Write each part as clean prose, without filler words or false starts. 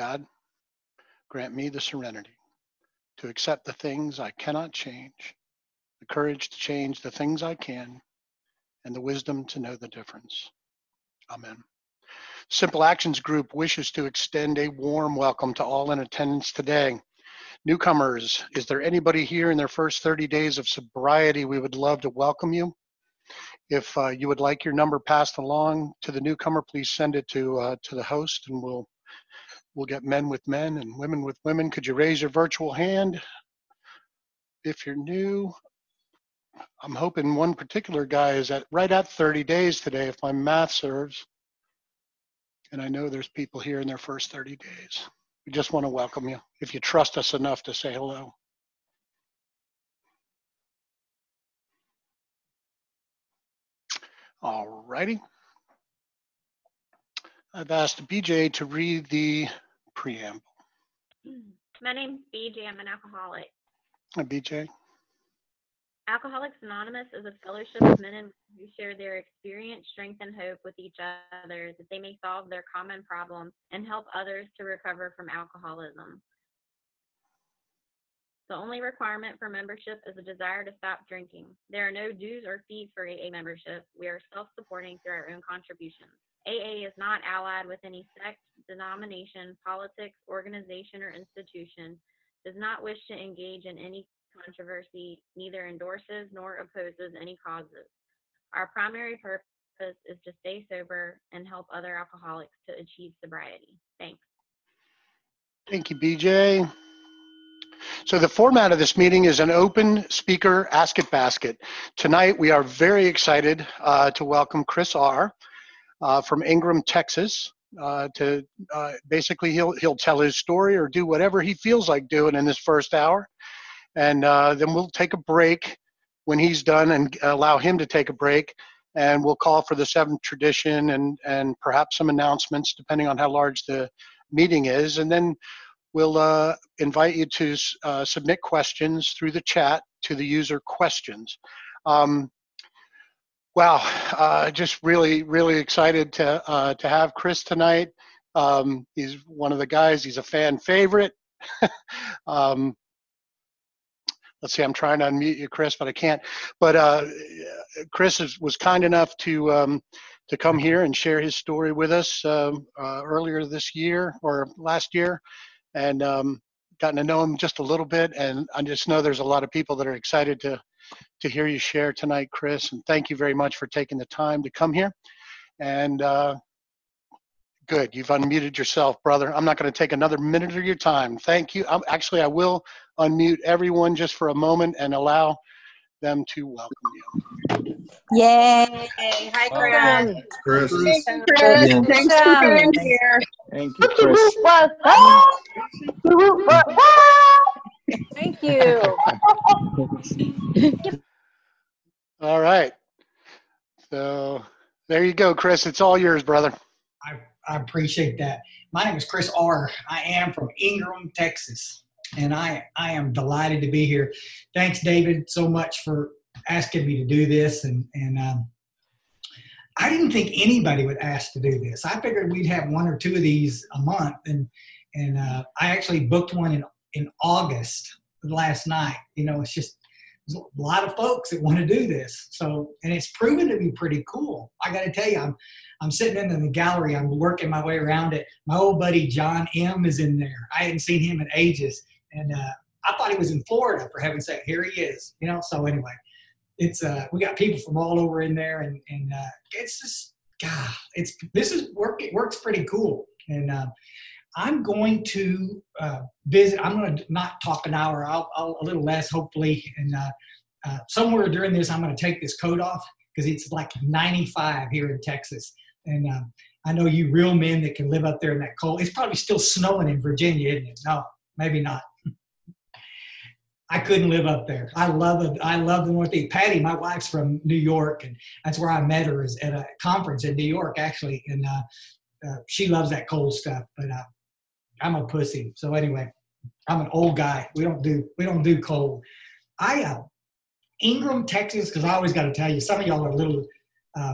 God, grant me the serenity to accept the things I cannot change, the courage to change the things I can, and the wisdom to know the difference. Amen. Simple Actions Group wishes to extend a warm welcome to all in attendance today. Newcomers, is there anybody here in their first 30 days of sobriety? We would love to welcome you. If you would like your number passed along to the newcomer, please send it to the host, and we'll get men with men and women with women. Could you raise your virtual hand if you're new? I'm hoping one particular guy is right at 30 days today, if my math serves. And I know there's people here in their first 30 days. We just want to welcome you, if you trust us enough to say hello. All righty. I've asked BJ to read the preamble. My name's BJ. I'm an alcoholic. Hi, BJ. Alcoholics Anonymous is a fellowship of men and women who share their experience, strength, and hope with each other that they may solve their common problems and help others to recover from alcoholism. The only requirement for membership is a desire to stop drinking. There are no dues or fees for AA membership. We are self-supporting through our own contributions. AA is not allied with any sect, denomination, politics, organization, or institution, does not wish to engage in any controversy, neither endorses nor opposes any causes. Our primary purpose is to stay sober and help other alcoholics to achieve sobriety. Thanks. Thank you, BJ. So the format of this meeting is an open speaker Ask It Basket. Tonight we are very excited to welcome Chris R. From Ingram, Texas. Basically he'll tell his story or do whatever he feels like doing in this first hour. And then we'll take a break when he's done and allow him to take a break. And we'll call for the seventh tradition and perhaps some announcements depending on how large the meeting is. And then we'll invite you to submit questions through the chat to the user questions. Wow, just really, really excited to have Chris tonight. He's one of the guys, he's a fan favorite. Let's see, I'm trying to unmute you, Chris, but I can't. But Chris was kind enough to come here and share his story with us earlier this year or last year, and gotten to know him just a little bit. And I just know there's a lot of people that are excited to hear you share tonight, Chris. And thank you very much for taking the time to come here. And good, you've unmuted yourself, brother. I'm not going to take another minute of your time. Thank you. I will unmute everyone just for a moment and allow them to welcome you. Yay. Hi, Chris. Chris. Thanks, Chris. Yeah. Thanks for being here. Thank you, Chris. Thank you. All right. So there you go, Chris. It's all yours, brother. I appreciate that. My name is Chris R. I am from Ingram, Texas, and I am delighted to be here. Thanks, David, so much for asking me to do this. And I didn't think anybody would ask to do this. I figured we'd have one or two of these a month, and I actually booked one in August last night. You know, it's just there's a lot of folks that want to do this. So, and it's proven to be pretty cool. I got to tell you, I'm sitting in the gallery. I'm working my way around it. My old buddy John M. is in there. I hadn't seen him in ages, and I thought he was in Florida. For heaven's sake, here he is. You know. So anyway, it's we got people from all over in there, and it's just it works pretty cool. And I'm going to visit. I'm going to not talk an hour. I'll a little less, hopefully. And somewhere during this, I'm going to take this coat off because it's like 95 here in Texas. And I know you real men that can live up there in that cold. It's probably still snowing in Virginia, isn't it? No, maybe not. I couldn't live up there. I love the Northeast. Patty, my wife's from New York, and that's where I met her, is at a conference in New York, actually. And she loves that cold stuff, but I'm a pussy. So anyway, I'm an old guy. We don't do cold. Ingram, Texas, because I always got to tell you, some of y'all are a little.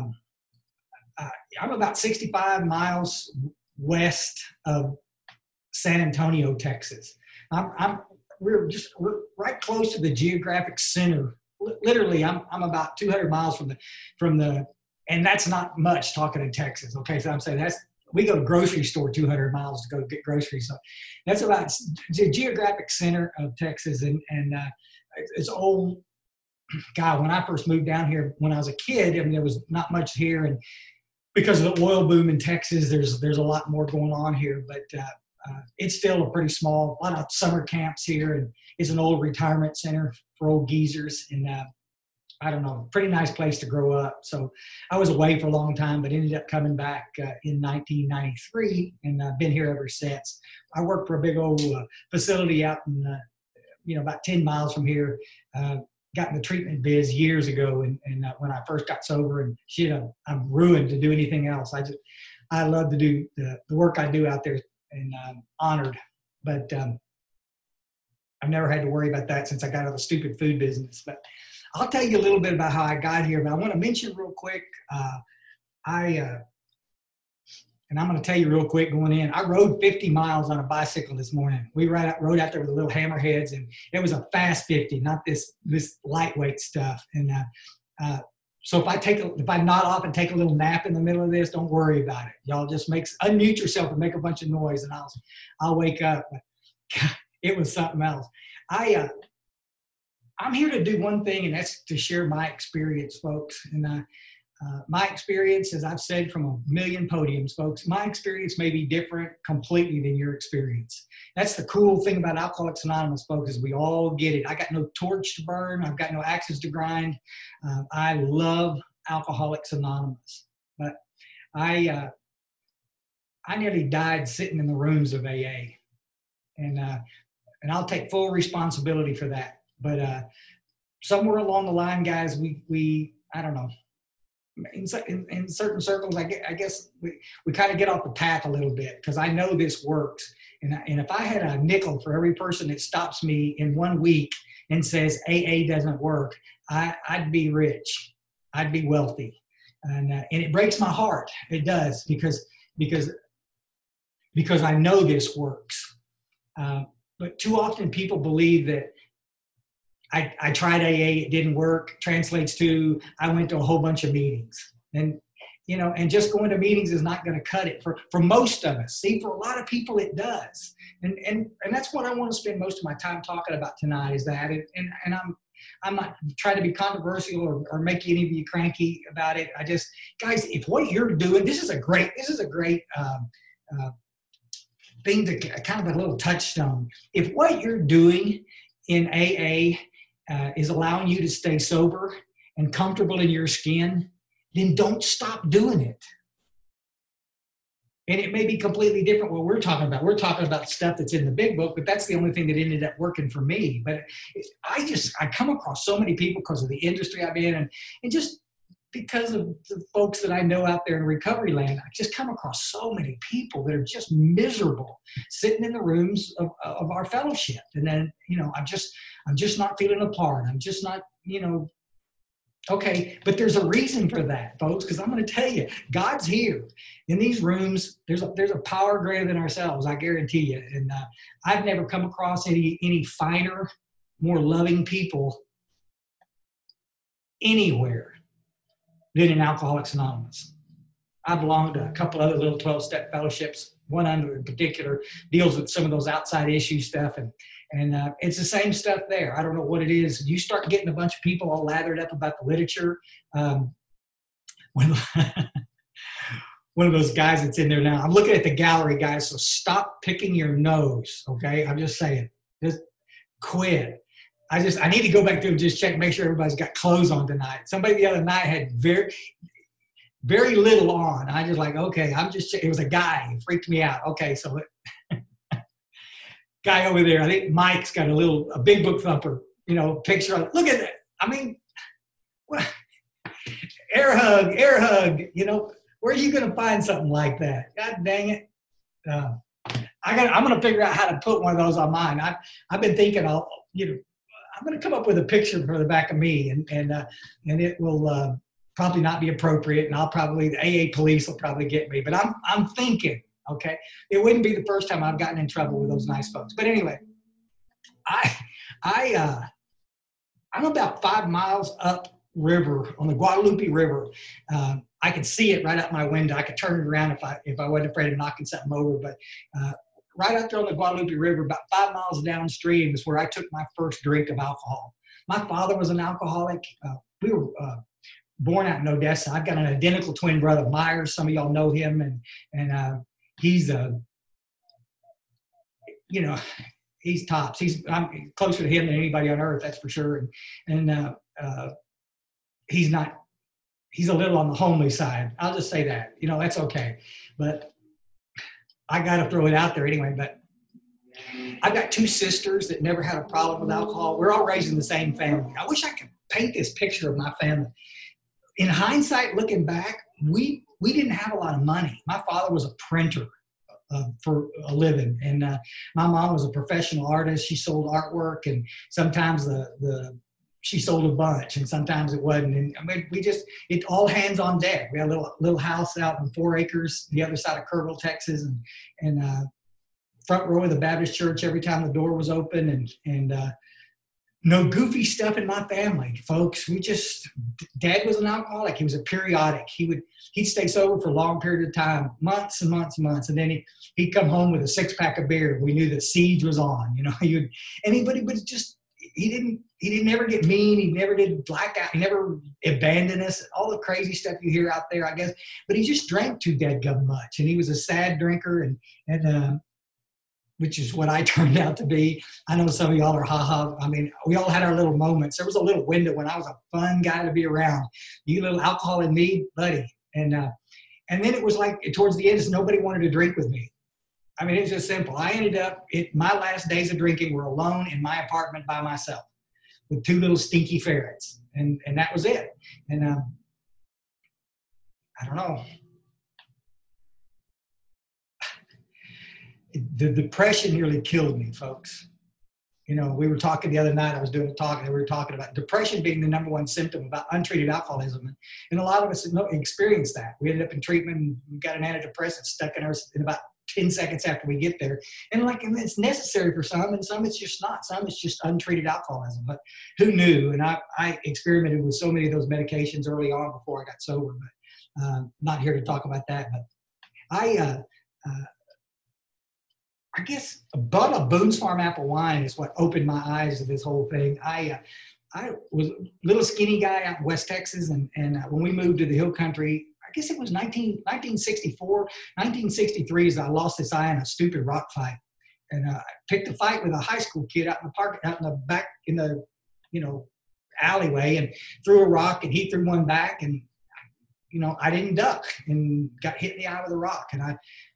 I'm about 65 miles west of San Antonio, Texas. We're right close to the geographic center. Literally, I'm about 200 miles from the, and that's not much talking in Texas. Okay, so I'm saying we go to grocery store 200 miles to go get groceries. So that's about the geographic center of Texas, and it's old. God, when I first moved down here when I was a kid, I mean, there was not much here, and because of the oil boom in Texas, there's a lot more going on here, but it's still a pretty small, a lot of summer camps here, and it's an old retirement center for old geezers, and I don't know, pretty nice place to grow up. So I was away for a long time, but ended up coming back in 1993, and I've been here ever since. I worked for a big old facility out in, about 10 miles from here. Got in the treatment biz years ago, and when I first got sober, and shit, I'm ruined to do anything else. I love to do the work I do out there, and I'm honored. But I've never had to worry about that since I got out of the stupid food business. But I'll tell you a little bit about how I got here. But I want to mention real quick, and I'm going to tell you real quick going in, I rode 50 miles on a bicycle this morning. We rode out there with the little hammerheads, and it was a fast 50, not this lightweight stuff. And so if I nod off and take a little nap in the middle of this, don't worry about it. Y'all just unmute yourself and make a bunch of noise, and I'll wake up. But God, it was something else. I'm here to do one thing, and that's to share my experience, folks. And my experience, as I've said from a million podiums, folks, my experience may be different completely than your experience. That's the cool thing about Alcoholics Anonymous, folks, is we all get it. I got no torch to burn. I've got no axes to grind. I love Alcoholics Anonymous. But I nearly died sitting in the rooms of AA. And I'll take full responsibility for that. But somewhere along the line, guys, we I don't know. In certain circles, I guess we kind of get off the path a little bit, because I know this works. And if I had a nickel for every person that stops me in 1 week and says AA doesn't work, I'd be rich. I'd be wealthy. And it breaks my heart. It does, because I know this works. But too often people believe that I tried AA, it didn't work, translates to I went to a whole bunch of meetings. And, and just going to meetings is not going to cut it for most of us. See, for a lot of people, it does. And that's what I want to spend most of my time talking about tonight, is that. And I'm not trying to be controversial or make any of you cranky about it. Guys, if what you're doing, this is a great thing to kind of a little touchstone. If what you're doing in AA is allowing you to stay sober and comfortable in your skin, then don't stop doing it. And it may be completely different what we're talking about. We're talking about stuff that's in the big book, but that's the only thing that ended up working for me. But I come across so many people because of the industry I'm in, and just because of the folks that I know out there in recovery land, I just come across so many people that are just miserable sitting in the rooms of our fellowship. And then, I'm just not feeling a part. I'm just not, okay. But there's a reason for that, folks, because I'm going to tell you, God's here in these rooms. There's a power greater than ourselves, I guarantee you. And I've never come across any finer, more loving people anywhere than in Alcoholics Anonymous. I belong to a couple other little 12-step fellowships. One under in particular deals with some of those outside issue stuff, and it's the same stuff there. I don't know what it is. You start getting a bunch of people all lathered up about the literature. One of those guys that's in there now, I'm looking at the gallery, guys, so stop picking your nose, okay? I'm just saying, just quit. I need to go back through and just check, make sure everybody's got clothes on tonight. Somebody the other night had very, very little on. I just like, okay, it was a guy. It freaked me out. Okay, so guy over there, I think Mike's got a big book thumper, picture of it. Look at that. I mean, air hug, where are you going to find something like that? God dang it. I'm going to figure out how to put one of those on mine. I've been thinking I'm going to come up with a picture for the back of me, and it will probably not be appropriate, and the AA police will probably get me. But I'm thinking Okay, it wouldn't be the first time I've gotten in trouble with those nice folks. But anyway, I'm about 5 miles up river on the Guadalupe River. I could see it right out my window. I could turn it around if I wasn't afraid of knocking something over. But right out there on the Guadalupe River, about 5 miles downstream, is where I took my first drink of alcohol. My father was an alcoholic. We were born out in Odessa. I've got an identical twin brother, Myers. Some of y'all know him, and he's he's tops. I'm closer to him than anybody on earth, that's for sure. And he's not. He's a little on the homely side. I'll just say that. That's okay. But I got to throw it out there anyway. But I've got 2 sisters that never had a problem with alcohol. We're all raised in the same family. I wish I could paint this picture of my family. In hindsight, looking back, we didn't have a lot of money. My father was a printer for a living, and my mom was a professional artist. She sold artwork, and sometimes she sold a bunch, and sometimes it wasn't. And I mean, it all hands on deck. We had a little house out on 4 acres, the other side of Kerrville, Texas, and front row of the Baptist church every time the door was open, and no goofy stuff in my family, folks. Dad was an alcoholic. He was a periodic. He'd stay sober for a long period of time, months and months and months, and then he'd come home with a 6-pack of beer. We knew the siege was on. He didn't ever get mean. He never did blackout. He never abandoned us. All the crazy stuff you hear out there, I guess. But he just drank too dadgum much, and he was a sad drinker, and which is what I turned out to be. I know some of y'all are ha-ha. I mean, we all had our little moments. There was a little window when I was a fun guy to be around. You little alcohol and me, buddy. And then it was like towards the end, nobody wanted to drink with me. I mean, it's just simple. I ended up, my last days of drinking were alone in my apartment by myself with 2 little stinky ferrets. And that was it. And I don't know. The depression nearly killed me, folks. We were talking the other night, I was doing a talk, and we were talking about depression being the number 1 symptom about untreated alcoholism. And a lot of us experienced that. We ended up in treatment, and we got an antidepressant stuck in us in about 10 seconds after we get there. And it's necessary for some, and some it's just not. Some it's just untreated alcoholism. But who knew? And I experimented with so many of those medications early on before I got sober. But not here to talk about that. But I guess a bottle of Boone's Farm apple wine is what opened my eyes to this whole thing. I was a little skinny guy out in West Texas, and when we moved to the hill country, I guess it was 1964, 1963, as I lost this eye in a stupid rock fight. And I picked a fight with a high school kid out in the park, out in the back, in the, alleyway, and threw a rock, and he threw one back, and, I didn't duck and got hit in the eye with a rock. And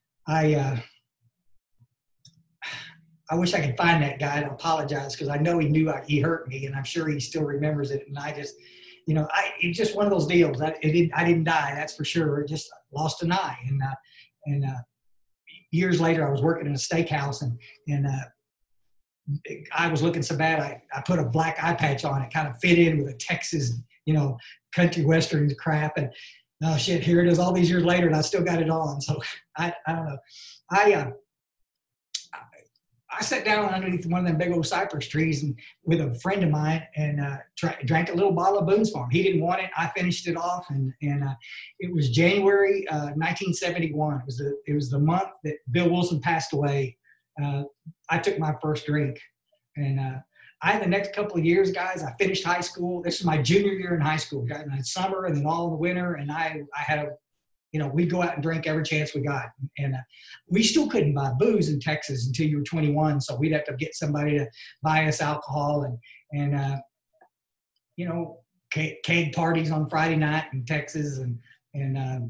I wish I could find that guy and apologize, because I know he knew he hurt me, and I'm sure he still remembers it. And I just, it's just one of those deals. I didn't die, that's for sure. I just lost an eye. And years later, I was working in a steakhouse, and I was looking so bad, I put a black eye patch on. It kind of fit in with a Texas, country western crap. And oh shit, here it is all these years later, and I still got it on. So I don't know. I sat down underneath one of them big old cypress trees and with a friend of mine, and drank a little bottle of Boone's Farm. He didn't want it. I finished it off, and it was January 1971. It was the month that Bill Wilson passed away. I took my first drink, and the next couple of years, guys, I finished high school. This is my junior year in high school. Got in the summer and then all in the winter, and I had we'd go out and drink every chance we got. And we still couldn't buy booze in Texas until you were 21. So we'd have to get somebody to buy us alcohol, and keg parties on Friday night in Texas, and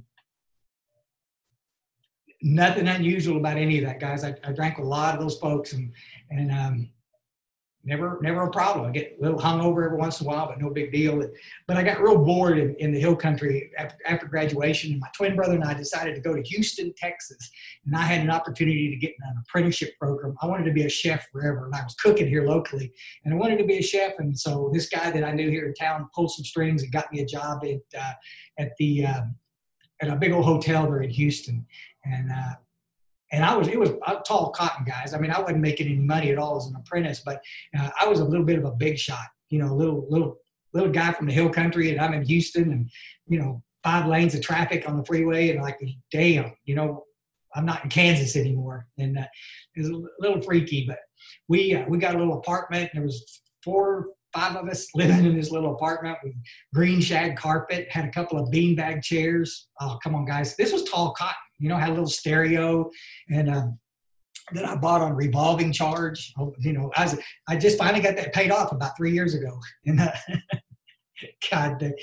nothing unusual about any of that, guys. I drank with a lot of those folks, and never a problem. I get a little hungover every once in a while, but no big deal. But I got real bored in the hill country after graduation, and my twin brother and I decided to go to Houston, Texas. And I had an opportunity to get in an apprenticeship program. I wanted to be a chef forever, and I was cooking here locally, and I wanted to be a chef. And so this guy that I knew here in town pulled some strings and got me a job at a big old hotel there in Houston. And And I was tall cotton, guys. I mean, I wasn't making any money at all as an apprentice, but I was a little bit of a big shot, little guy from the hill country, and I'm in Houston, and 5 lanes of traffic on the freeway, and like, damn, I'm not in Kansas anymore, and it was a little freaky. But we got a little apartment. There was 4 5 of us living in this little apartment with green shag carpet, had a couple of beanbag chairs. Oh, come on, guys. This was tall cotton, had a little stereo, and that I bought on revolving charge. I just finally got that paid off about 3 years ago. And God,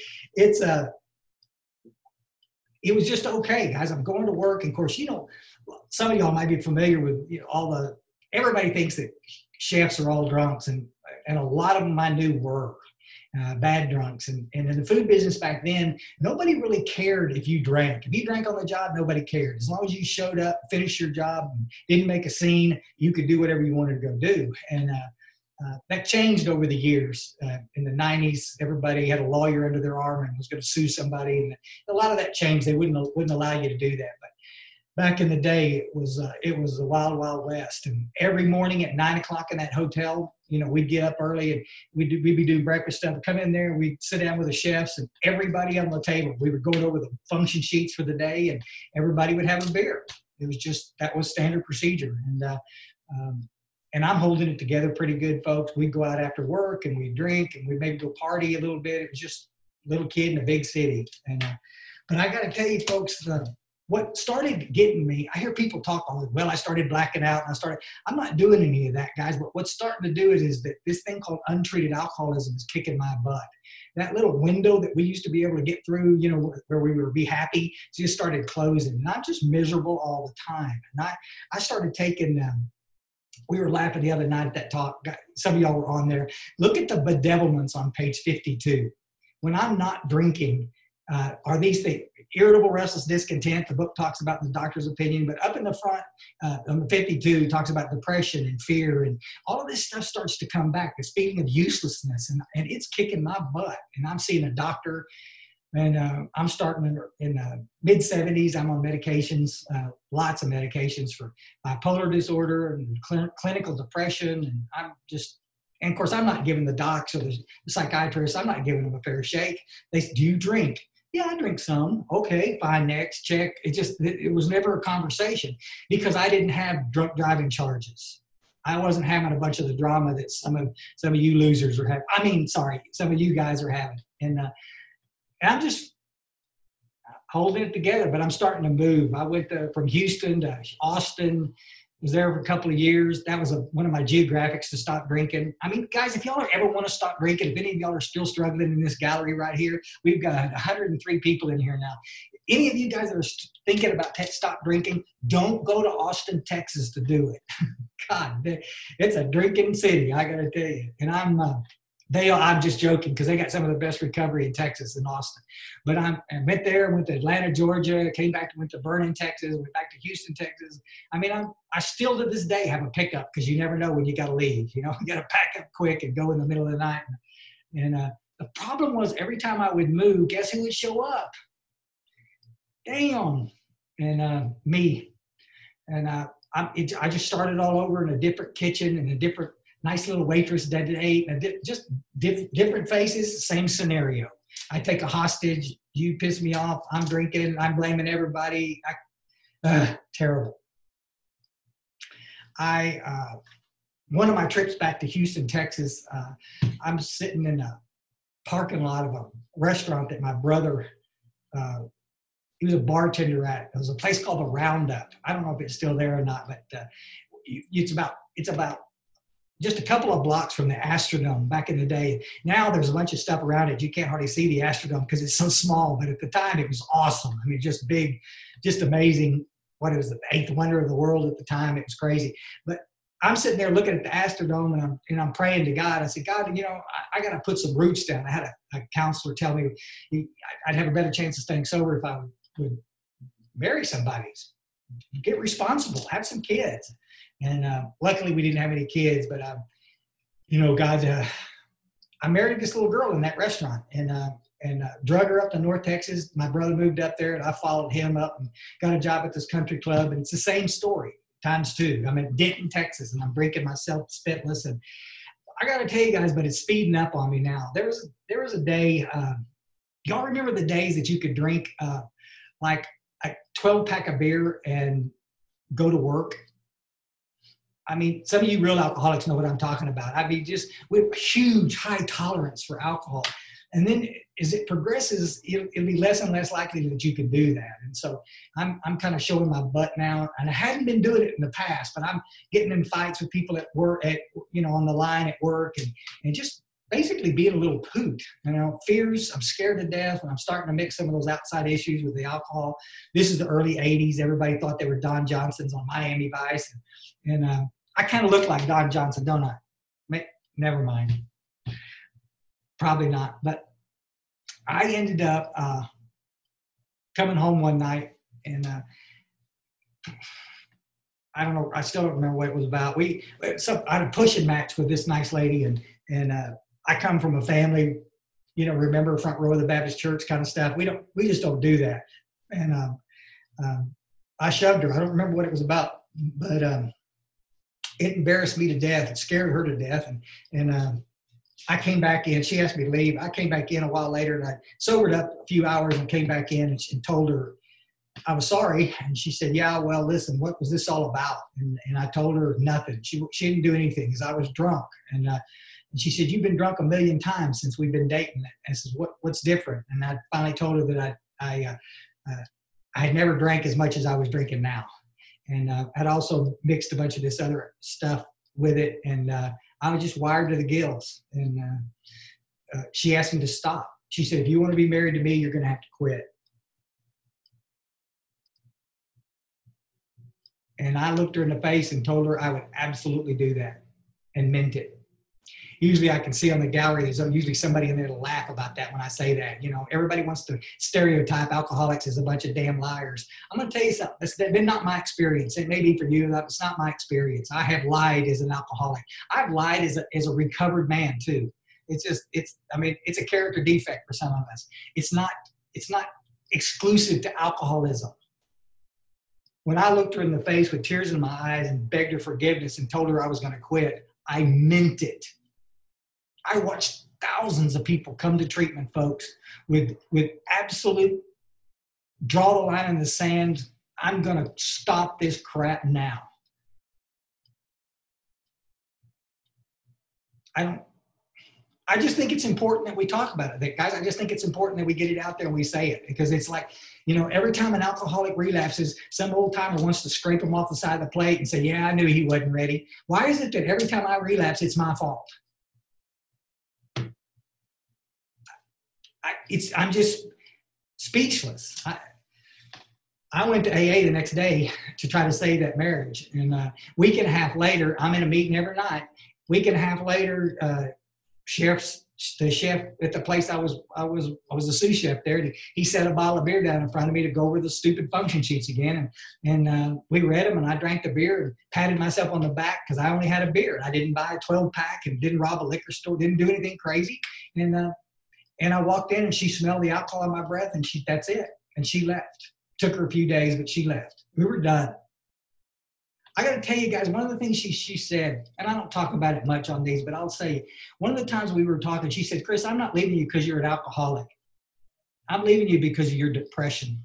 it was just okay, guys. I'm going to work. And of course, some of y'all might be familiar with everybody thinks that chefs are all drunks, and a lot of them I knew were bad drunks. And in the food business back then, nobody really cared if you drank. If you drank on the job, nobody cared. As long as you showed up, finished your job, and didn't make a scene, you could do whatever you wanted to go do. And that changed over the years. In the 90s, everybody had a lawyer under their arm and was going to sue somebody. And a lot of that changed. They wouldn't allow you to do that. But back in the day, it was the wild, wild west. And every morning at 9 o'clock in that hotel, we'd get up early and we'd be doing breakfast stuff. Come in there, we'd sit down with the chefs and everybody on the table. We were going over the function sheets for the day, and everybody would have a beer. It was that was standard procedure. And I'm holding it together pretty good, folks. We'd go out after work and we'd drink and we'd maybe go party a little bit. It was just a little kid in a big city. And but I got to tell you, folks, what started getting me, I hear people talk I started blacking out, and I'm not doing any of that, guys. But what's starting to do it is that this thing called untreated alcoholism is kicking my butt. That little window that we used to be able to get through, where we would be happy, just started closing. And I'm just miserable all the time. And I started taking, we were laughing the other night at that talk. Some of y'all were on there. Look at the bedevilments on page 52. When I'm not drinking, are these things? Irritable, restless, discontent. The book talks about the doctor's opinion, but up in the front, on the 52, it talks about depression and fear, and all of this stuff starts to come back. The speaking of uselessness, and it's kicking my butt. And I'm seeing a doctor, and I'm starting in the mid-70s. I'm on medications, lots of medications for bipolar disorder and clinical depression, and of course, I'm not giving the docs or the psychiatrists, I'm not giving them a fair shake. They say, do you drink? Yeah, I drink some. Okay, fine, next, check. It was never a conversation because I didn't have drunk driving charges. I wasn't having a bunch of the drama that some of you losers are having. Some of you guys are having. And I'm just holding it together, but I'm starting to move. I went from Houston to Austin. Was there for a couple of years. That was one of my geographics to stop drinking. I mean, guys, if y'all ever want to stop drinking, if any of y'all are still struggling in this gallery right here, we've got 103 people in here now. Any of you guys that are thinking about stop drinking, don't go to Austin, Texas to do it. God, it's a drinking city, I got to tell you. And I'm just joking because they got some of the best recovery in Texas in Austin. But I went there, went to Atlanta, Georgia, came back, went to Vernon, Texas, went back to Houston, Texas. I mean, I still to this day have a pickup because you never know when you got to leave. You got to pack up quick and go in the middle of the night. And the problem was every time I would move, guess who would show up? Damn. And me. And I just started all over in a different kitchen and a different nice little waitress that ate, just different faces, same scenario. I take a hostage, you piss me off, I'm drinking, I'm blaming everybody. Terrible. One of my trips back to Houston, Texas, I'm sitting in a parking lot of a restaurant that my brother, he was a bartender at. It was a place called the Roundup. I don't know if it's still there or not, but it's about just a couple of blocks from the Astrodome back in the day. Now there's a bunch of stuff around it. You can't hardly see the Astrodome because it's so small, but at the time it was awesome. I mean, just big, just amazing. What it was, the 8th wonder of the world at the time. It was crazy. But I'm sitting there looking at the Astrodome and I'm praying to God. I said, God, I got to put some roots down. I had a counselor tell me I'd have a better chance of staying sober if I would marry somebody. Get responsible, have some kids. And luckily we didn't have any kids, but God, I married this little girl in that restaurant and drug her up to North Texas. My brother moved up there and I followed him up and got a job at this country club. And it's the same story. times 2. I'm in Denton, Texas, and I'm drinking myself spitless. And I got to tell you guys, but it's speeding up on me now. There was a day, y'all remember the days that you could drink like a 12-pack of beer and go to work? I mean, some of you real alcoholics know what I'm talking about. I mean, just with huge high tolerance for alcohol. And then as it progresses, it'll be less and less likely that you can do that. And so I'm kind of showing my butt now. And I hadn't been doing it in the past, but I'm getting in fights with people at work, on the line at work, and just basically being a little poot. Fears, I'm scared to death, and I'm starting to mix some of those outside issues with the alcohol. This is the early 80s. Everybody thought they were Don Johnsons on Miami Vice. And I kind of look like Don Johnson, don't I? Never mind. Probably not. But I ended up coming home one night, and I don't know. I still don't remember what it was about. I had a pushing match with this nice lady, and I come from a family, remember front row of the Baptist church kind of stuff. We just don't do that. And I shoved her. I don't remember what it was about, but it embarrassed me to death. It scared her to death. And I came back in. She asked me to leave. I came back in a while later, and I sobered up a few hours and came back in and told her I was sorry. And she said, yeah, well, listen, what was this all about? And I told her nothing. She didn't do anything because I was drunk. And she said, you've been drunk 1,000,000 times since we've been dating. I said, what's different? And I finally told her that I had never drank as much as I was drinking now. And I'd also mixed a bunch of this other stuff with it. And I was just wired to the gills. And she asked me to stop. She said, if you want to be married to me, you're going to have to quit. And I looked her in the face and told her I would absolutely do that, and meant it. Usually I can see on the gallery, there's usually somebody in there to laugh about that when I say that. Everybody wants to stereotype alcoholics as a bunch of damn liars. I'm going to tell you something. That's been not my experience. It may be for you. It's not my experience. I have lied as an alcoholic. I've lied as a recovered man too. It's a character defect for some of us. It's not exclusive to alcoholism. When I looked her in the face with tears in my eyes and begged her forgiveness and told her I was going to quit, I meant it. I watched thousands of people come to treatment, folks, with absolute draw the line in the sand. I'm going to stop this crap now. I just think it's important that we talk about it. Guys, I just think it's important that we get it out there and we say it, because it's like, every time an alcoholic relapses, some old timer wants to scrape him off the side of the plate and say, yeah, I knew he wasn't ready. Why is it that every time I relapse, it's my fault? I'm just speechless. I went to AA the next day to try to save that marriage. And a week and a half later, I'm in a meeting every night. Week and a half later, the chef at the place I was the sous chef there. He set a bottle of beer down in front of me to go over the stupid function sheets again. And we read them, and I drank the beer and patted myself on the back because I only had a beer. I didn't buy a 12-pack and didn't rob a liquor store, didn't do anything crazy. And I walked in, and she smelled the alcohol in my breath, and that's it. And she left. Took her a few days, but she left. We were done. I got to tell you guys, one of the things she said, and I don't talk about it much on these, but I'll say, one of the times we were talking, she said, Chris, I'm not leaving you because you're an alcoholic. I'm leaving you because of your depression.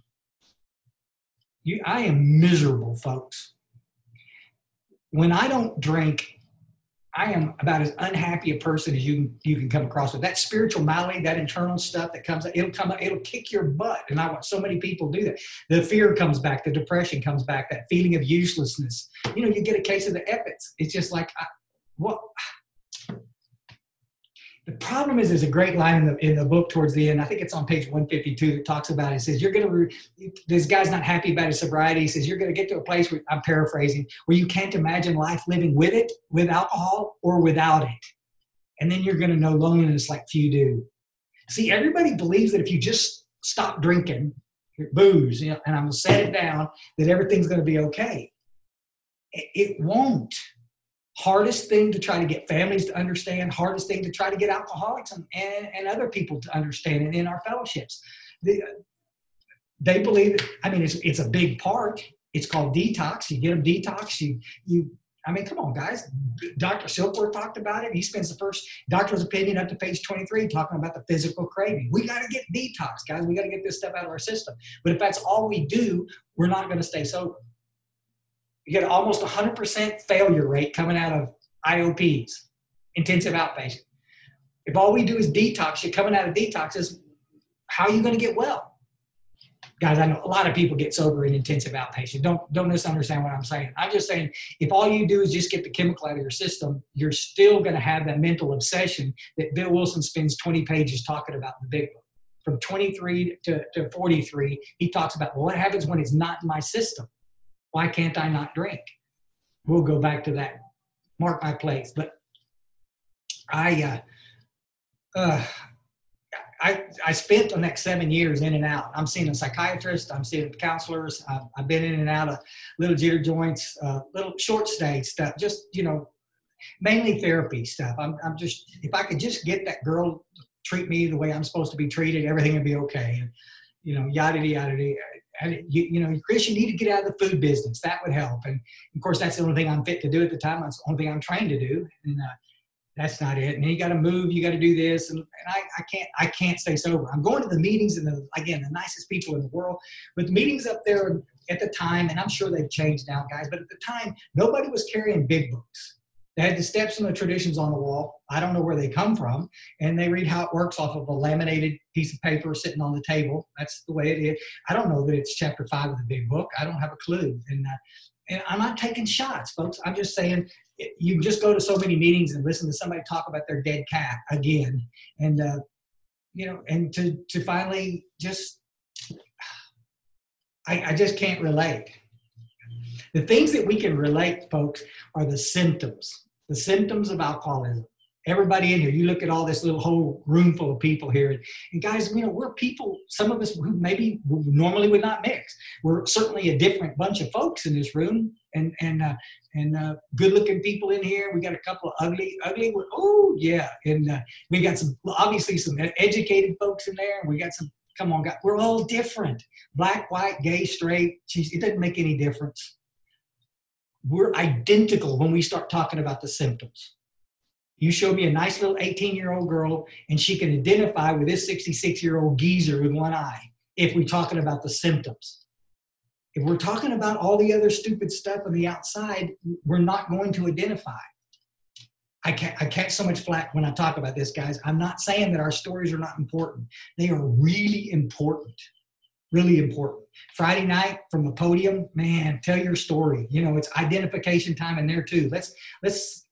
I am miserable, folks. When I don't drink, I am about as unhappy a person as you can come across with. That spiritual malady, that internal stuff that comes, it'll kick your butt. And I watch so many people do that. The fear comes back, the depression comes back, that feeling of uselessness. You get a case of the epics. It's just like, what? The problem is, there's a great line in the book towards the end. I think it's on page 152 that talks about it. It says, this guy's not happy about his sobriety. He says, you're going to get to a place where, I'm paraphrasing, where you can't imagine life living with it, with alcohol, or without it. And then you're going to know loneliness like few do. See, everybody believes that if you just stop drinking booze, and I'm going to set it down, that everything's going to be okay. It won't. Hardest thing to try to get families to understand, hardest thing to try to get alcoholics and other people to understand, and in our fellowships. They believe, it's a big part, It's called detox. You get them detox. I mean, come on, guys. Dr. Silkworth talked about it. He spends the first doctor's opinion up to page 23 talking about the physical craving. We got to get detox, guys. We got to get this stuff out of our system. But if that's all we do, we're not going to stay sober. You get almost 100% failure rate coming out of IOPs, intensive outpatient. If all we do is detox, you're coming out of detoxes, how are you going to get well? Guys, I know a lot of people get sober in intensive outpatient. Don't misunderstand what I'm saying. I'm just saying, if all you do is just get the chemical out of your system, you're still going to have that mental obsession that Bill Wilson spends 20 pages talking about in the big book. From 23 to 43, he talks about, well, what happens when it's not in my system? Why can't I not drink? We'll go back to that. Mark my place. But I spent the next 7 years in and out. I'm seeing a psychiatrist. I'm seeing counselors. I've been in and out of little jitter joints, little short stay stuff, just, mainly therapy stuff. I'm just, if I could just get that girl to treat me the way I'm supposed to be treated, everything would be okay. And, yada, yada, yada. Chris, you need to get out of the food business. That would help. And of course, that's the only thing I'm fit to do at the time. That's the only thing I'm trained to do. And, that's not it. And you got to move. You got to do this. And I can't stay sober. I'm going to the meetings and the nicest people in the world. But the meetings up there at the time, and I'm sure they've changed now, guys. But at the time, nobody was carrying big books. They had the steps and the traditions on the wall. I don't know where they come from. And they read how it works off of a laminated piece of paper sitting on the table. That's the way it is. I don't know that it's chapter 5 of the big book. I don't have a clue. And I'm not taking shots, folks. I'm just saying, you just go to so many meetings and listen to somebody talk about their dead cat again. And, and to finally just, I just can't relate. The things that we can relate, folks, are the symptoms of alcoholism. Everybody in here, you look at all this little whole room full of people here. And guys, we're people, some of us who maybe normally would not mix. We're certainly a different bunch of folks in this room and good-looking people in here. We got a couple of ugly. Oh, yeah. And we got obviously some educated folks in there. We got some, come on, guys. We're all different. Black, white, gay, straight. Geez, it doesn't make any difference. We're identical when we start talking about the symptoms. You show me a nice little 18-year-old girl, and she can identify with this 66-year-old geezer with one eye if we're talking about the symptoms. If we're talking about all the other stupid stuff on the outside, we're not going to identify. I catch so much flack when I talk about this, guys. I'm not saying that our stories are not important. They are really important. Really important. Friday night from the podium, man, tell your story. It's identification time in there too. It's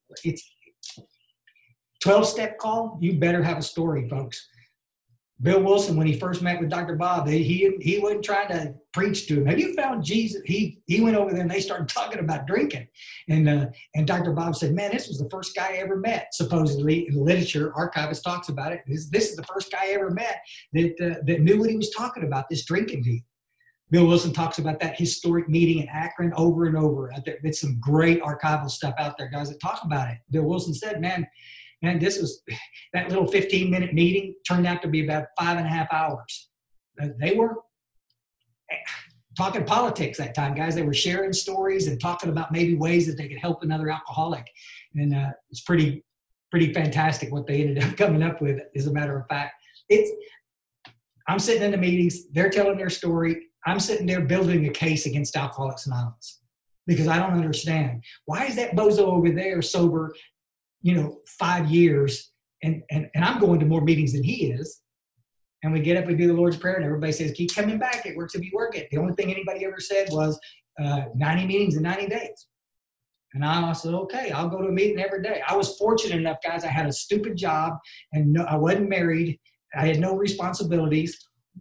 12-step call. You better have a story, folks. Bill Wilson, when he first met with Dr. Bob, he wasn't trying to preach to him. Have you found Jesus? He went over there and they started talking about drinking. And Dr. Bob said, man, this was the first guy I ever met, supposedly in the literature. Archivist talks about it. This is the first guy I ever met that knew what he was talking about, this drinking deal. Bill Wilson talks about that historic meeting in Akron over and over. There's some great archival stuff out there, guys, that talk about it. Bill Wilson said, man, this was that little 15-minute meeting turned out to be about 5.5 hours. They were talking politics that time, guys. They were sharing stories and talking about maybe ways that they could help another alcoholic. And it's pretty fantastic what they ended up coming up with, as a matter of fact. I'm sitting in the meetings. They're telling their story. I'm sitting there building a case against Alcoholics Anonymous because I don't understand. Why is that bozo over there sober 5 years, and I'm going to more meetings than he is. And we get up, we do the Lord's Prayer, and everybody says, keep coming back. It works if you work it. The only thing anybody ever said was 90 meetings in 90 days. And I said, okay, I'll go to a meeting every day. I was fortunate enough, guys, I had a stupid job, and I wasn't married. I had no responsibilities.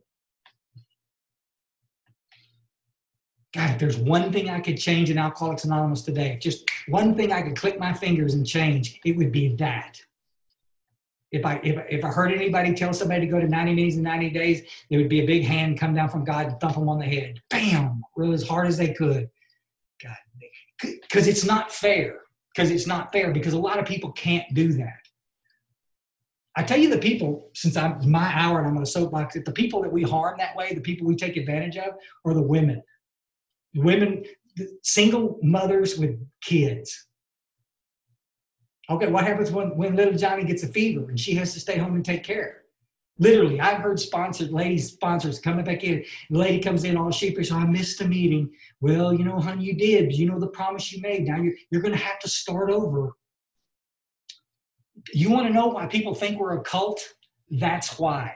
God, if there's one thing I could change in Alcoholics Anonymous today, just one thing I could click my fingers and change, it would be that. If I heard anybody tell somebody to go to 90 meetings in 90 days, there would be a big hand come down from God and thump them on the head. Bam! Real as hard as they could. God, because it's not fair. Because a lot of people can't do that. I tell you, the people, since I'm my hour and I'm on a soapbox, the people that we harm that way, the people we take advantage of, are the women. women, single mothers with kids. Okay, what happens when little Johnny gets a fever and she has to stay home and take care of her? Literally, I've heard sponsors coming back in. The lady comes in all sheepish. I missed the meeting. Well, you know, honey, you did. You know the promise you made. Now you're going to have to start over. You want to know why people think we're a cult? That's why.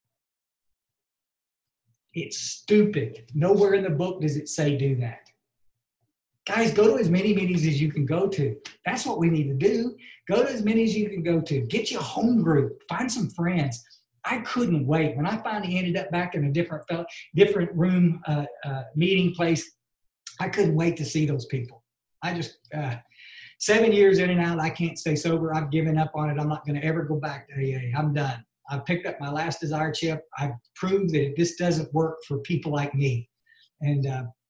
It's stupid. Nowhere in the book does it say do that. Guys, go to as many meetings as you can go to. That's what we need to do. Go to as many as you can go to. Get you a home group. Find some friends. I couldn't wait. When I finally ended up back in a different room meeting place, I couldn't wait to see those people. I just, 7 years in and out, I can't stay sober. I've given up on it. I'm not going to ever go back to AA. I'm done. I've picked up my last desire chip. I've proved that this doesn't work for people like me. And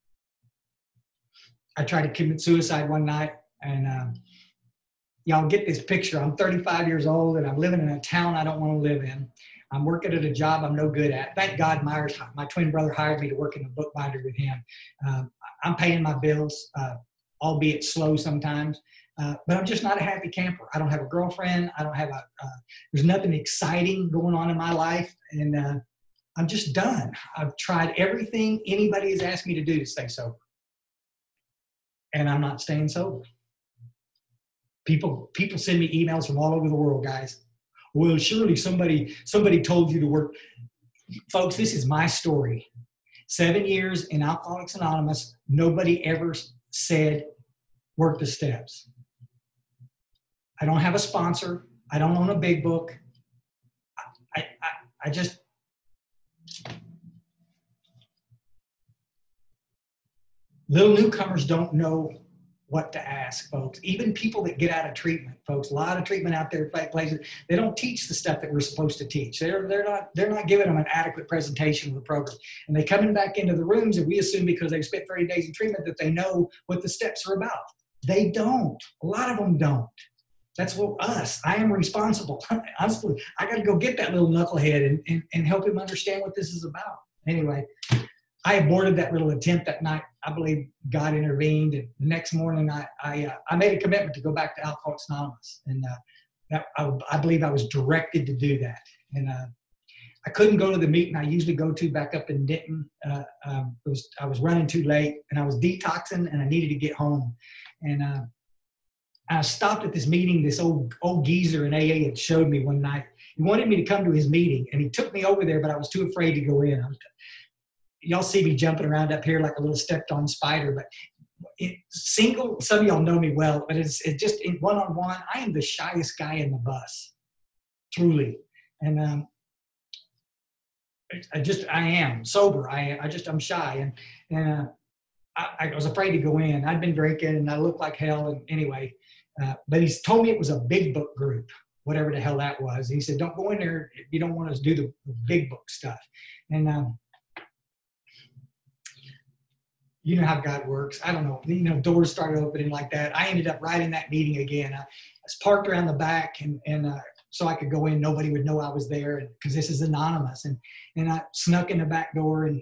I tried to commit suicide one night, and y'all get this picture. I'm 35 years old, and I'm living in a town I don't want to live in. I'm working at a job I'm no good at. Thank God my twin brother hired me to work in a bookbinder with him. I'm paying my bills, albeit slow sometimes. But I'm just not a happy camper. I don't have a girlfriend. I don't have there's nothing exciting going on in my life. And I'm just done. I've tried everything anybody has asked me to do to stay sober. And I'm not staying sober. People send me emails from all over the world, guys. Well, surely somebody told you to work. Folks, this is my story. 7 years in Alcoholics Anonymous, nobody ever said work the steps. I don't have a sponsor. I don't own a big book. I just, little newcomers don't know what to ask, folks. Even people that get out of treatment, folks, a lot of treatment out there places, they don't teach the stuff that we're supposed to teach. They're not giving them an adequate presentation of the program. And they coming back into the rooms, and we assume because they've spent 30 days in treatment that they know what the steps are about. They don't. A lot of them don't. That's what us. I am responsible. Honestly, I got to go get that little knucklehead and help him understand what this is about. Anyway, I aborted that little attempt that night. I believe God intervened. And the next morning, I made a commitment to go back to Alcoholics Anonymous. And I believe I was directed to do that. And I couldn't go to the meeting I usually go to back up in Denton. I was running too late, and I was detoxing, and I needed to get home. And I stopped at this meeting this old geezer in AA had showed me one night. He wanted me to come to his meeting, and he took me over there, but I was too afraid to go in. Y'all see me jumping around up here like a little stepped-on spider, but some of y'all know me well, but it's just in one-on-one, I am the shyest guy in the bus, truly. And I am sober. I'm shy, and I was afraid to go in. I'd been drinking, and I looked like hell. And anyway, but he's told me it was a big book group, whatever the hell that was. He said, "Don't go in there if you don't want us to do the big book stuff." And you know how God works. I don't know. Doors started opening like that. I ended up right in that meeting again. I was parked around the back, and so I could go in. Nobody would know I was there because this is anonymous. And I snuck in the back door, and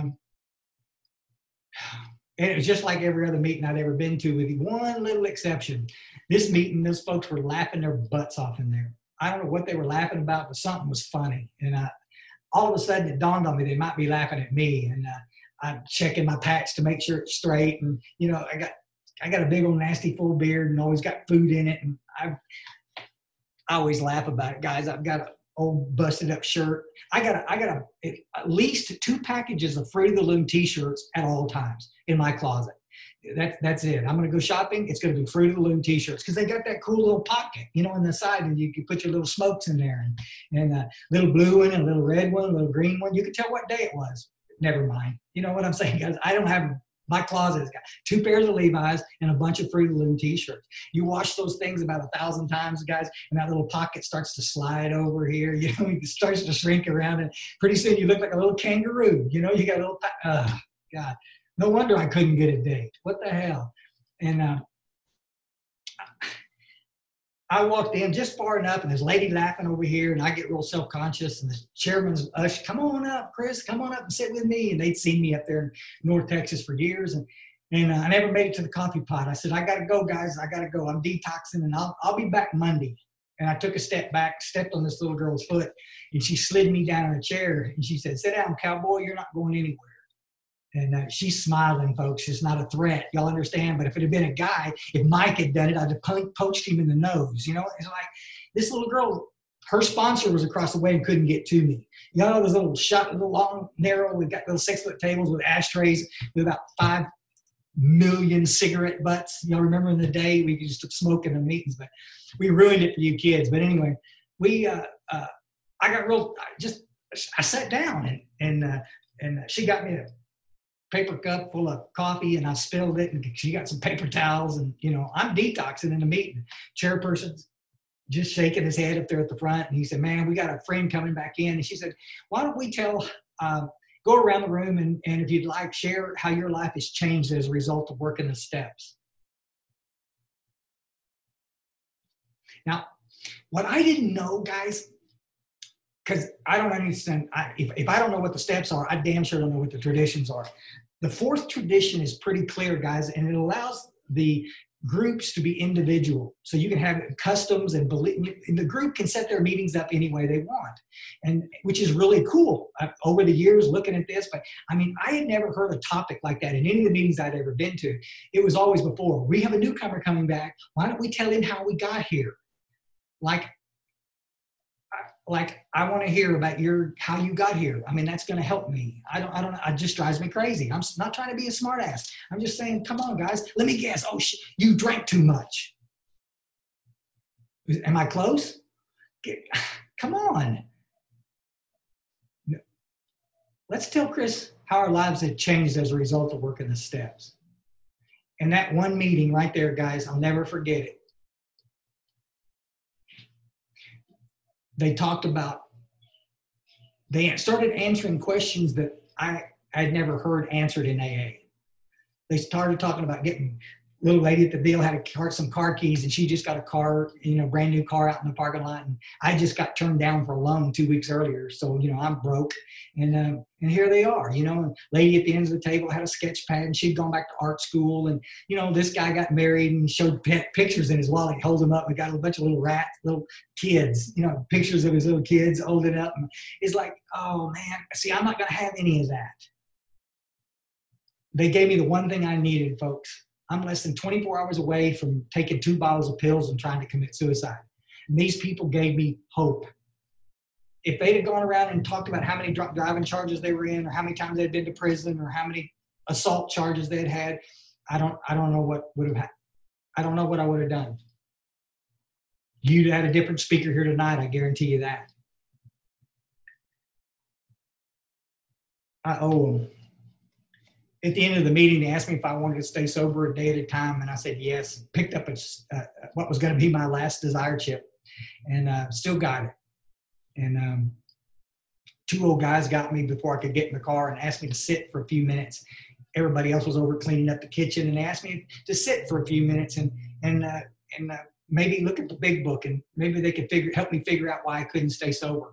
it was just like every other meeting I'd ever been to, with one little exception. This meeting, those folks were laughing their butts off in there. I don't know what they were laughing about, but something was funny. And all of a sudden, it dawned on me they might be laughing at me. And I'm checking my patch to make sure it's straight. And I got a big old nasty full beard and always got food in it. And I always laugh about it, guys. I've got an old busted up shirt. I got at least 2 packages of Fruit of the Loom t-shirts at all times in my closet. That's it. I'm going to go shopping. It's going to be Fruit of the Loom t-shirts because they got that cool little pocket, on the side, and you can put your little smokes in there, and a little blue one, and a little red one, a little green one. You can tell what day it was. Never mind. You know what I'm saying, guys? I don't have. My closet has got 2 pairs of Levi's and a bunch of Fruit of the Loom t-shirts. You wash those things about 1,000 times, guys, and that little pocket starts to slide over here. It starts to shrink around, and pretty soon you look like a little kangaroo. You got a little. God, no wonder I couldn't get a date. What the hell? And I walked in just far enough, and there's a lady laughing over here, and I get real self-conscious, and the chairman's come on up, Chris, come on up and sit with me. And they'd seen me up there in North Texas for years, and I never made it to the coffee pot. I said, I got to go, guys. I got to go. I'm detoxing, and I'll be back Monday. And I took a step back, stepped on this little girl's foot, and she slid me down in a chair, and she said, sit down, cowboy, you're not going anywhere. And she's smiling, folks. It's not a threat. Y'all understand? But if it had been a guy, if Mike had done it, I'd have poached him in the nose. You know, it's like this little girl, her sponsor was across the way and couldn't get to me. You know, those little long, narrow, we've got little 6-foot tables with ashtrays with about 5 million cigarette butts. Y'all remember in the day we used to smoke in the meetings, but we ruined it for you kids. But anyway, I sat down and she got me a paper cup full of coffee, and I spilled it, and she got some paper towels, and you know, I'm detoxing in the meeting. Chairperson's just shaking his head up there at the front, and he said, man, we got a friend coming back in. And she said, why don't we go around the room and if you'd like, share how your life has changed as a result of working the steps. Now, what I didn't know, guys, because I don't understand, if I don't know what the steps are, I damn sure don't know what the traditions are. The 4th tradition is pretty clear, guys, and it allows the groups to be individual. So you can have customs and the group can set their meetings up any way they want, and which is really cool. Over the years looking at this, but I mean, I had never heard a topic like that in any of the meetings I'd ever been to. It was always before, we have a newcomer coming back. Why don't we tell him how we got here? Like I want to hear about how you got here. I mean, that's going to help me. I don't know. It just drives me crazy. I'm not trying to be a smart ass. I'm just saying, come on, guys. Let me guess. Oh, you drank too much. Am I close? Come on. Let's tell Chris how our lives have changed as a result of working the steps. And that one meeting right there, guys, I'll never forget it. They talked about, they started answering questions that I'd never heard answered in AA. They started talking about getting, little lady at the deal had some car keys, and she just got a car, brand new car out in the parking lot. And I just got turned down for a loan 2 weeks earlier. So, I'm broke. And here they are, and lady at the end of the table had a sketch pad, and she'd gone back to art school. And, this guy got married and showed pictures in his wallet. He holds them up. We got a bunch of little kids, pictures of his little kids holding up. And it's like, oh man, see, I'm not going to have any of that. They gave me the one thing I needed, folks. I'm less than 24 hours away from taking 2 bottles of pills and trying to commit suicide. And these people gave me hope. If they'd have gone around and talked about how many drunk driving charges they were in, or how many times they'd been to prison, or how many assault charges they'd had, I don't know what would have happened. I don't know what I would have done. You'd had a different speaker here tonight, I guarantee you that. I owe them. At the end of the meeting, they asked me if I wanted to stay sober a day at a time, and I said yes. Picked up what was going to be my last desire chip, and still got it. And 2 old guys got me before I could get in the car and asked me to sit for a few minutes. Everybody else was over cleaning up the kitchen, and they asked me to sit for a few minutes and maybe look at the big book, and maybe they could help me figure out why I couldn't stay sober.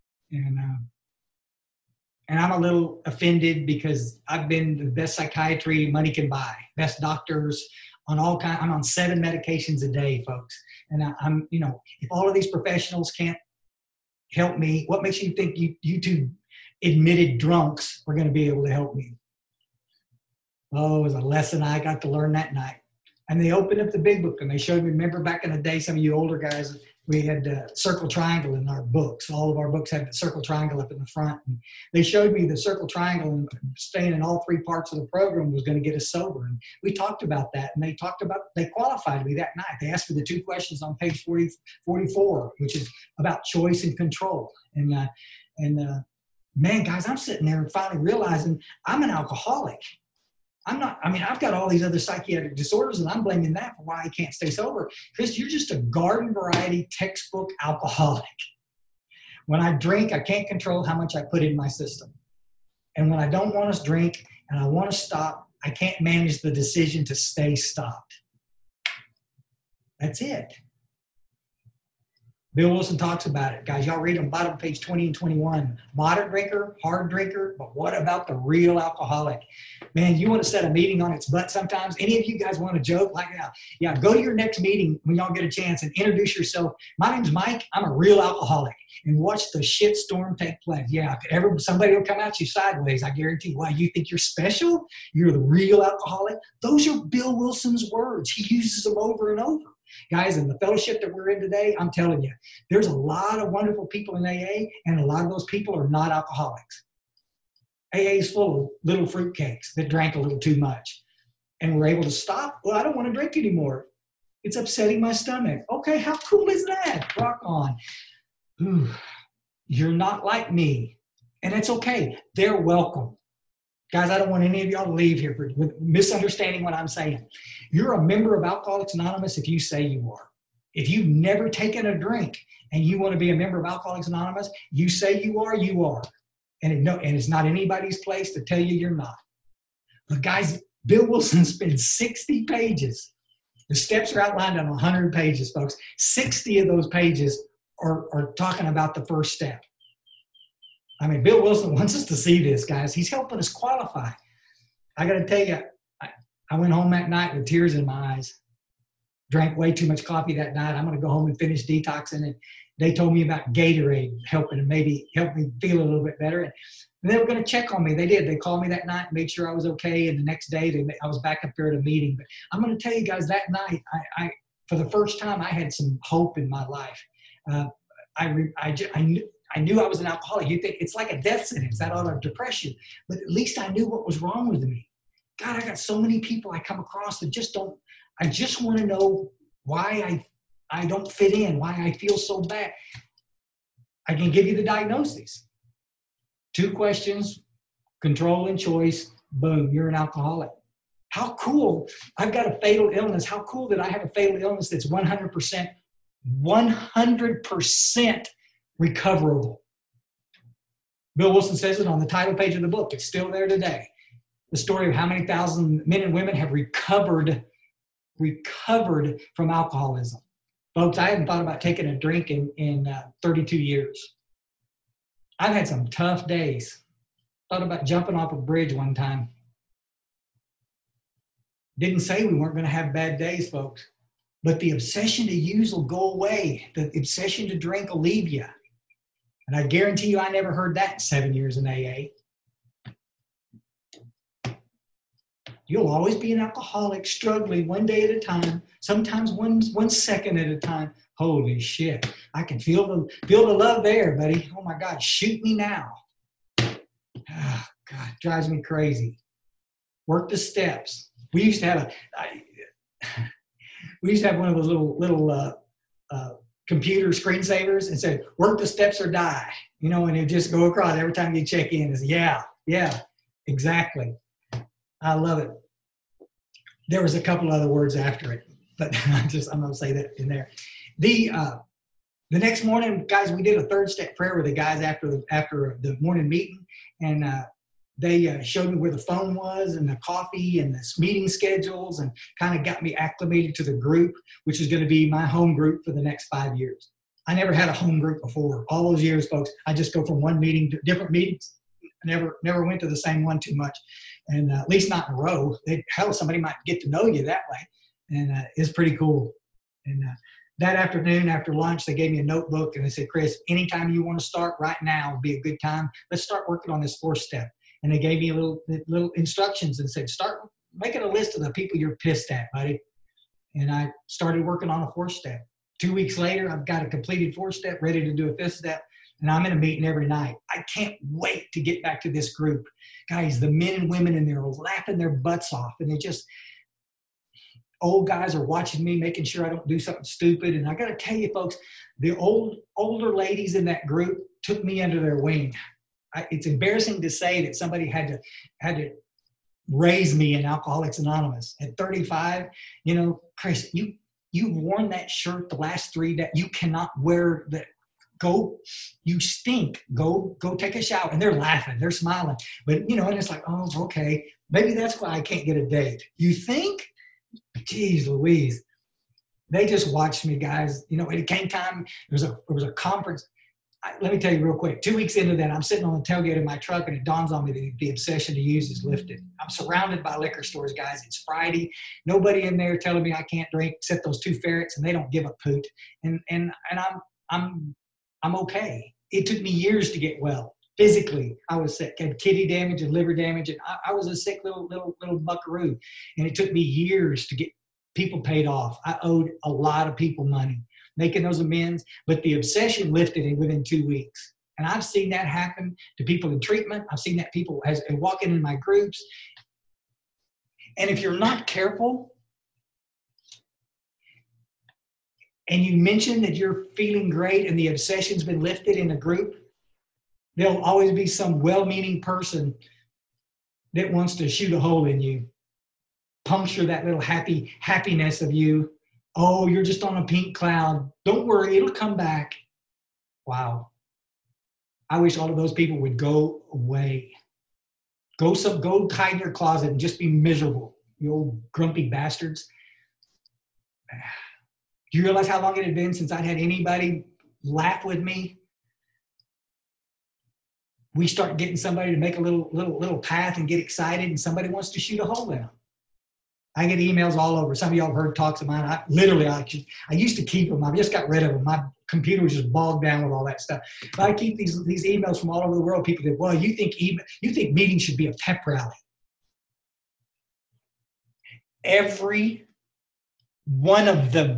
And I'm a little offended because I've been the best psychiatry money can buy, best doctors on all kinds. I'm on 7 medications a day, folks. And I'm, if all of these professionals can't help me, what makes you think you 2 admitted drunks are going to be able to help me? Oh, it was a lesson I got to learn that night. And they opened up the big book and they showed me, remember back in the day, some of you older guys, we had the circle triangle in our books. All of our books had the circle triangle up in the front. And they showed me the circle triangle, and staying in all 3 parts of the program was going to get us sober. And we talked about that, and they qualified me that night. They asked me the 2 questions on page 44, which is about choice and control. And man, guys, I'm sitting there and finally realizing I'm an alcoholic. I've got all these other psychiatric disorders, and I'm blaming that for why I can't stay sober. Chris, you're just a garden variety textbook alcoholic. When I drink, I can't control how much I put in my system. And when I don't want to drink and I want to stop, I can't manage the decision to stay stopped. That's it. Bill Wilson talks about it. Guys, y'all read on bottom page 20 and 21. Moderate drinker, hard drinker, but what about the real alcoholic? Man, you want to set a meeting on its butt sometimes? Any of you guys want to joke like that? Yeah, go to your next meeting when y'all get a chance and introduce yourself. My name's Mike. I'm a real alcoholic. And watch the shit storm take place. Yeah, somebody will come at you sideways, I guarantee you. Why, you think you're special? You're the real alcoholic? Those are Bill Wilson's words. He uses them over and over. Guys, in the fellowship that we're in today, I'm telling you, there's a lot of wonderful people in AA, and a lot of those people are not alcoholics. AA is full of little fruitcakes that drank a little too much and were able to stop. Well, I don't want to drink anymore. It's upsetting my stomach. Okay, how cool is that? Rock on. Ooh, you're not like me, and it's okay. They're welcome. Guys, I don't want any of y'all to leave here with misunderstanding what I'm saying. You're a member of Alcoholics Anonymous if you say you are. If you've never taken a drink and you want to be a member of Alcoholics Anonymous, you say you are, you are. And it's not anybody's place to tell you you're not. But guys, Bill Wilson spends 60 pages. The steps are outlined on 100 pages, folks. 60 of those pages are talking about the first step. I mean, Bill Wilson wants us to see this, guys. He's helping us qualify. I got to tell you, I went home that night with tears in my eyes. Drank way too much coffee that night. I'm going to go home and finish detoxing. And they told me about Gatorade helping and maybe help me feel a little bit better. And they were going to check on me. They did. They called me that night and made sure I was okay. And the next day, I was back up there at a meeting. But I'm going to tell you guys, that night, I for the first time, I had some hope in my life. I knew I was an alcoholic. You think it's like a death sentence, that ought to depress you. But at least I knew what was wrong with me. God, I got so many people I come across that I just want to know why I don't fit in, why I feel so bad. I can give you the diagnosis. 2 questions, control and choice, boom, you're an alcoholic. How cool. I've got a fatal illness. How cool that I have a fatal illness that's 100% recoverable. Bill Wilson says it on the title page of the book. It's still there today. The story of how many thousand men and women have recovered from alcoholism. Folks, I hadn't thought about taking a drink in 32 years. I've had some tough days. Thought about jumping off a bridge one time. Didn't say we weren't going to have bad days, folks. But the obsession to use will go away. The obsession to drink will leave you. And I guarantee you I never heard that in 7 years in AA. You'll always be an alcoholic, struggling one day at a time, sometimes one second at a time. Holy shit. I can feel the love there, buddy. Oh my God, shoot me now. Oh, God, drives me crazy. Work the steps. We used to have one of those little computer screensavers and said, work the steps or die. You know, and it just go across every time you check in. It's, yeah, exactly. I love it. There was a couple other words after it, but I'm going to say that in there. The next morning, guys, we did a 3rd step prayer with the guys after the morning meeting, and they showed me where the phone was and the coffee and the meeting schedules, and kind of got me acclimated to the group, which is going to be my home group for the next 5 years. I never had a home group before. All those years, folks, I just go from one meeting to different meetings. Never went to the same one too much, and at least not in a row. Hell, somebody might get to know you that way, and it's pretty cool. And that afternoon after lunch, they gave me a notebook, and they said, Chris, anytime you want to start right now would be a good time. Let's start working on this 4th step. And they gave me little instructions and said, start making a list of the people you're pissed at, buddy. And I started working on a 4th step. 2 weeks later, I've got a completed 4th step, ready to do a 5th step. And I'm in a meeting every night. I can't wait to get back to this group. Guys, the men and women in there are laughing their butts off. And they just, old guys are watching me, making sure I don't do something stupid. And I got to tell you, folks, the older ladies in that group took me under their wing. It's embarrassing to say that somebody had to raise me in Alcoholics Anonymous. At 35, you know, Chris, you've worn that shirt the last 3 days. You cannot wear that. Go, you stink. Go take a shower. And they're laughing. They're smiling. But, you know, and it's like, oh, okay. Maybe that's why I can't get a date. You think? Jeez Louise. They just watched me, guys. You know, it came time. There was a conference. Let me tell you real quick. 2 weeks into that, I'm sitting on the tailgate of my truck, and it dawns on me that the obsession to use is lifted. I'm surrounded by liquor stores, guys. It's Friday. Nobody in there telling me I can't drink except those two ferrets, and they don't give a poot. And I'm okay. It took me years to get well. Physically, I was sick. I had kidney damage and liver damage, and I was a sick little buckaroo. And it took me years to get people paid off. I owed a lot of people money, making those amends, but the obsession lifted within 2 weeks. And I've seen that happen to people in treatment. I've seen that people as walking in my groups. And if you're not careful, and you mention that you're feeling great and the obsession's been lifted in a group, there'll always be some well-meaning person that wants to shoot a hole in you, puncture that little happiness of you. Oh, you're just on a pink cloud. Don't worry, it'll come back. Wow. I wish all of those people would go away. Go hide in your closet and just be miserable, you old grumpy bastards. Do you realize how long it had been since I'd had anybody laugh with me? We start getting somebody to make a little path and get excited, and somebody wants to shoot a hole in them. I get emails all over. Some of y'all have heard talks of mine. I used to keep them. I just got rid of them. My computer was just bogged down with all that stuff. But I keep these emails from all over the world. People that, well, you think meetings should be a pep rally. Every one of them.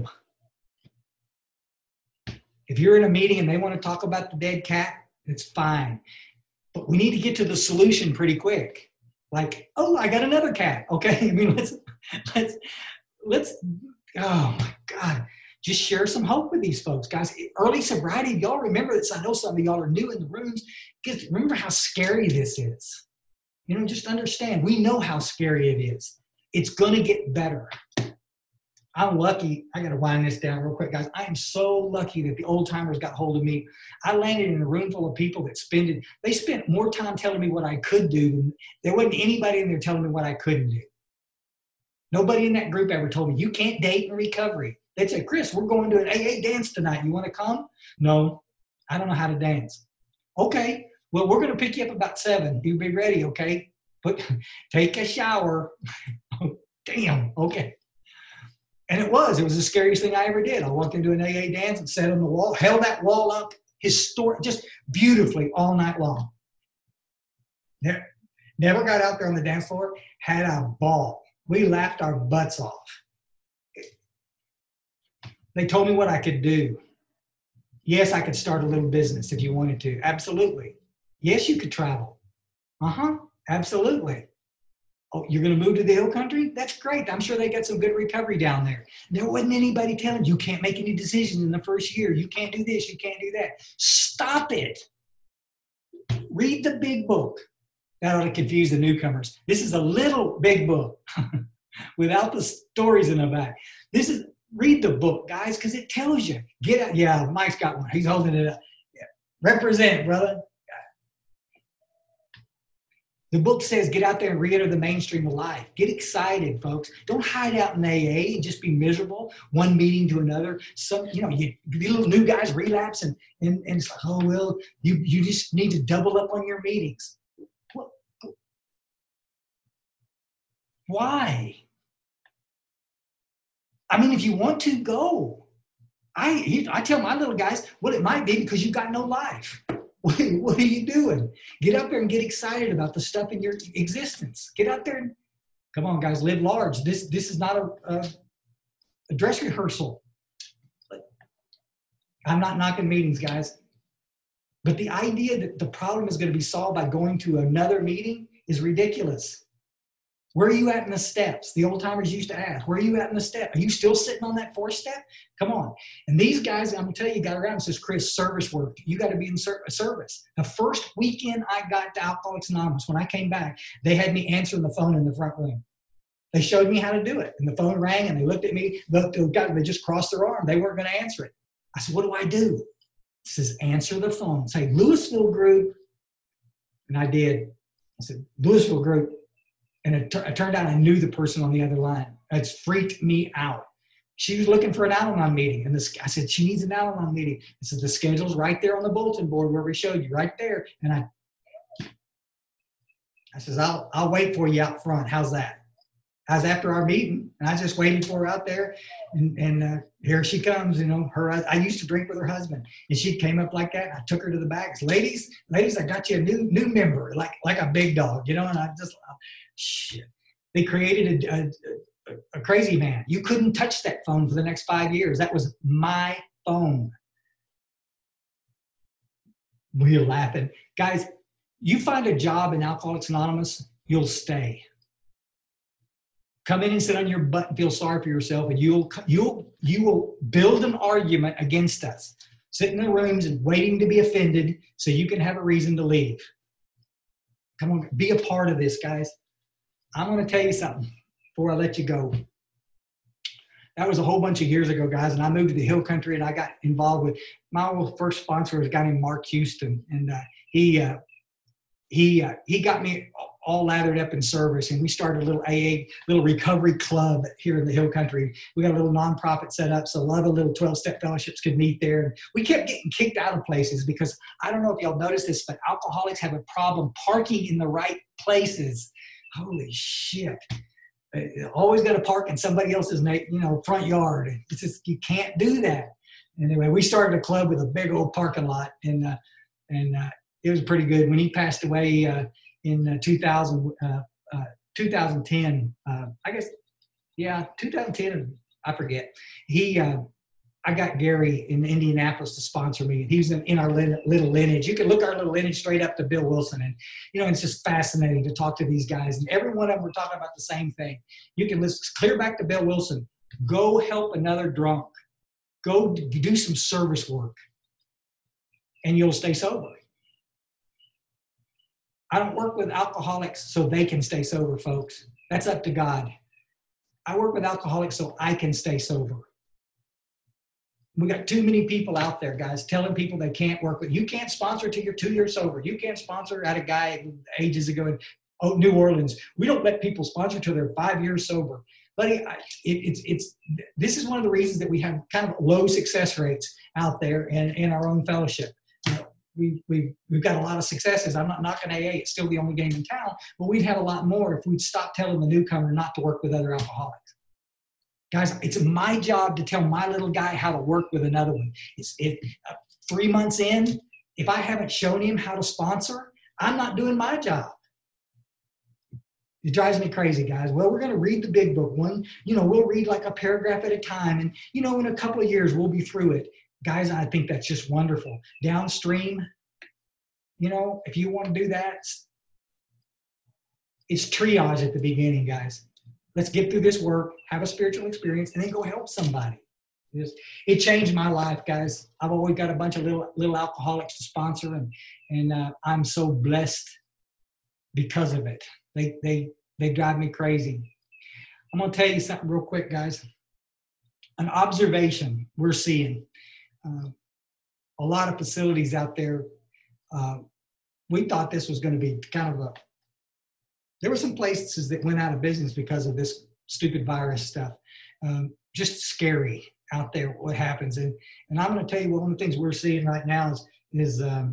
If you're in a meeting and they want to talk about the dead cat, it's fine. But we need to get to the solution pretty quick. Like, oh, I got another cat. Okay, I mean, let's. Oh my God, just share some hope with these folks, guys. Early sobriety, y'all remember this. I know some of y'all are new in the rooms. Just remember how scary this is. You know, just understand. We know how scary it is. It's gonna get better. I'm lucky. I got to wind this down real quick, guys. I am so lucky that the old timers got hold of me. I landed in a room full of people that they spent more time telling me what I could do than there wasn't anybody in there telling me what I couldn't do. Nobody in that group ever told me, you can't date in recovery. They'd say, Chris, we're going to an AA dance tonight. You want to come? No, I don't know how to dance. Okay, well, we're going to pick you up about 7. You be ready, okay? But take a shower. Damn, okay. And it was the scariest thing I ever did. I walked into an AA dance and sat on the wall, held that wall up, historic, just beautifully all night long. Never got out there on the dance floor, had a ball. We laughed our butts off. They told me what I could do. Yes, I could start a little business if you wanted to. Absolutely. Yes, you could travel. Absolutely. Oh, you're going to move to the hill country? That's great. I'm sure they got some good recovery down there. There wasn't anybody telling you can't make any decisions in the first year. You can't do this. You can't do that. Stop it. Read the big book. That ought to confuse the newcomers. This is a little big book without the stories in the back. Read the book, guys, because it tells you. Get out. Yeah, Mike's got one. He's holding it up. Yeah. Represent, brother. The book says get out there and re-enter the mainstream of life. Get excited, folks. Don't hide out in AA and just be miserable, one meeting to another. You little new guys relapse and it's like, oh, well, you just need to double up on your meetings. What? Why? I mean, if you want to, go. I tell my little guys, well, it might be because you've got no life. What are you doing? Get up there and get excited about the stuff in your existence. Get out there and come on, guys, live large. This is not a dress rehearsal. I'm not knocking meetings, guys. But the idea that the problem is going to be solved by going to another meeting is ridiculous. Where are you at in the steps? The old timers used to ask, where are you at in the step? Are you still sitting on that 4th step? Come on. And these guys, I'm going to tell you, got around and says, Chris, service work. You got to be in service. The first weekend I got to Alcoholics Anonymous, when I came back, they had me answering the phone in the front room. They showed me how to do it. And the phone rang and they looked at me. They just crossed their arm. They weren't going to answer it. I said, what do I do? It says, answer the phone. Say, Louisville Group. And I did. I said, Louisville Group. And it turned out I knew the person on the other line. It's freaked me out. she was looking for an Al-Anon meeting. And I said, she needs an Al-Anon meeting. I said, the schedule's right there on the bulletin board where we showed you, right there. And I says, I'll wait for you out front. How's that? I was after our meeting, and I just waited for her out there, and here she comes. You know, I used to drink with her husband, and she came up like that. And I took her to the back. I said, ladies, I got you a new member, like a big dog, you know. And I just, shit. They created a crazy man. You couldn't touch that phone for the next 5 years. That was my phone. We're laughing, guys. You find a job in Alcoholics Anonymous, you'll stay. Come in and sit on your butt and feel sorry for yourself, and you will build an argument against us. Sit in the rooms and waiting to be offended so you can have a reason to leave. Come on, be a part of this, guys. I'm going to tell you something before I let you go. That was a whole bunch of years ago, guys, and I moved to the Hill Country, and I got involved with my first sponsor was a guy named Mark Houston, and he got me all lathered up in service, and we started a little AA, little recovery club here in the Hill Country. We got a little nonprofit set up, so a lot of little 12-step fellowships could meet there. And we kept getting kicked out of places because I don't know if y'all noticed this, but alcoholics have a problem parking in the right places. Holy shit. Always got to park in somebody else's front yard. It's just, you can't do that. Anyway, we started a club with a big old parking lot, and it was pretty good. When he passed away in 2010, I guess, yeah, 2010, I forget. I got Gary in Indianapolis to sponsor me. He was in our little lineage. You can look our little lineage straight up to Bill Wilson. And, it's just fascinating to talk to these guys. And every one of them were talking about the same thing. You can listen clear back to Bill Wilson. Go help another drunk. Go do some service work, and you'll stay sober. I don't work with alcoholics so they can stay sober, folks. That's up to God. I work with alcoholics so I can stay sober. We got too many people out there, guys, telling people they can't work with. You can't sponsor till you're 2 years sober. You can't sponsor. I had a guy ages ago in New Orleans. We don't let people sponsor till they're 5 years sober. Buddy, this is one of the reasons that we have kind of low success rates out there in our own fellowship. We've got a lot of successes. I'm not knocking AA. It's still the only game in town. But we'd have a lot more if we'd stop telling the newcomer not to work with other alcoholics. Guys, it's my job to tell my little guy how to work with another one. 3 months in, if I haven't shown him how to sponsor, I'm not doing my job. It drives me crazy, guys. Well, we're going to read the big book. We'll read like a paragraph at a time. And, in a couple of years, we'll be through it. Guys, I think that's just wonderful. Downstream, if you want to do that, it's triage at the beginning, guys. Let's get through this work, have a spiritual experience, and then go help somebody. It changed my life, guys. I've always got a bunch of little alcoholics to sponsor, and I'm so blessed because of it. They drive me crazy. I'm going to tell you something real quick, guys. An observation we're seeing. A lot of facilities out there, we thought this was going to be kind of there were some places that went out of business because of this stupid virus stuff. Just scary out there what happens. And I'm going to tell you one of the things we're seeing right now is the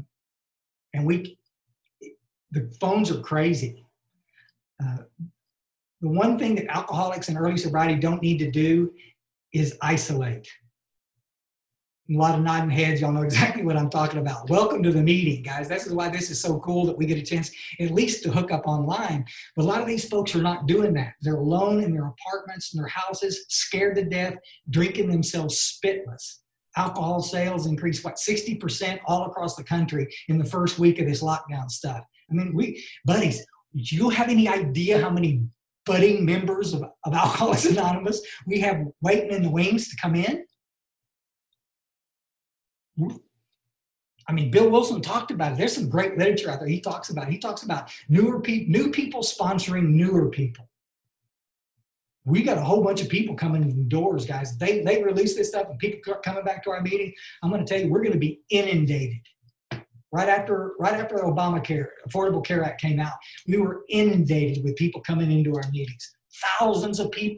phones are crazy. The one thing that alcoholics and early sobriety don't need to do is isolate. A lot of nodding heads, y'all know exactly what I'm talking about. Welcome to the meeting, guys. This is why this is so cool that we get a chance at least to hook up online. But a lot of these folks are not doing that. They're alone in their apartments, in their houses, scared to death, drinking themselves spitless. Alcohol sales increased, 60% all across the country in the first week of this lockdown stuff. I mean, buddies, do you have any idea how many budding members of Alcoholics Anonymous we have waiting in the wings to come in? I mean, Bill Wilson talked about it. There's some great literature out there. He talks about new people sponsoring newer people. We got a whole bunch of people coming in the doors, guys. They release this stuff, and people coming back to our meeting. I'm going to tell you, we're going to be inundated. Right after the Obamacare, Affordable Care Act came out, we were inundated with people coming into our meetings. Thousands of people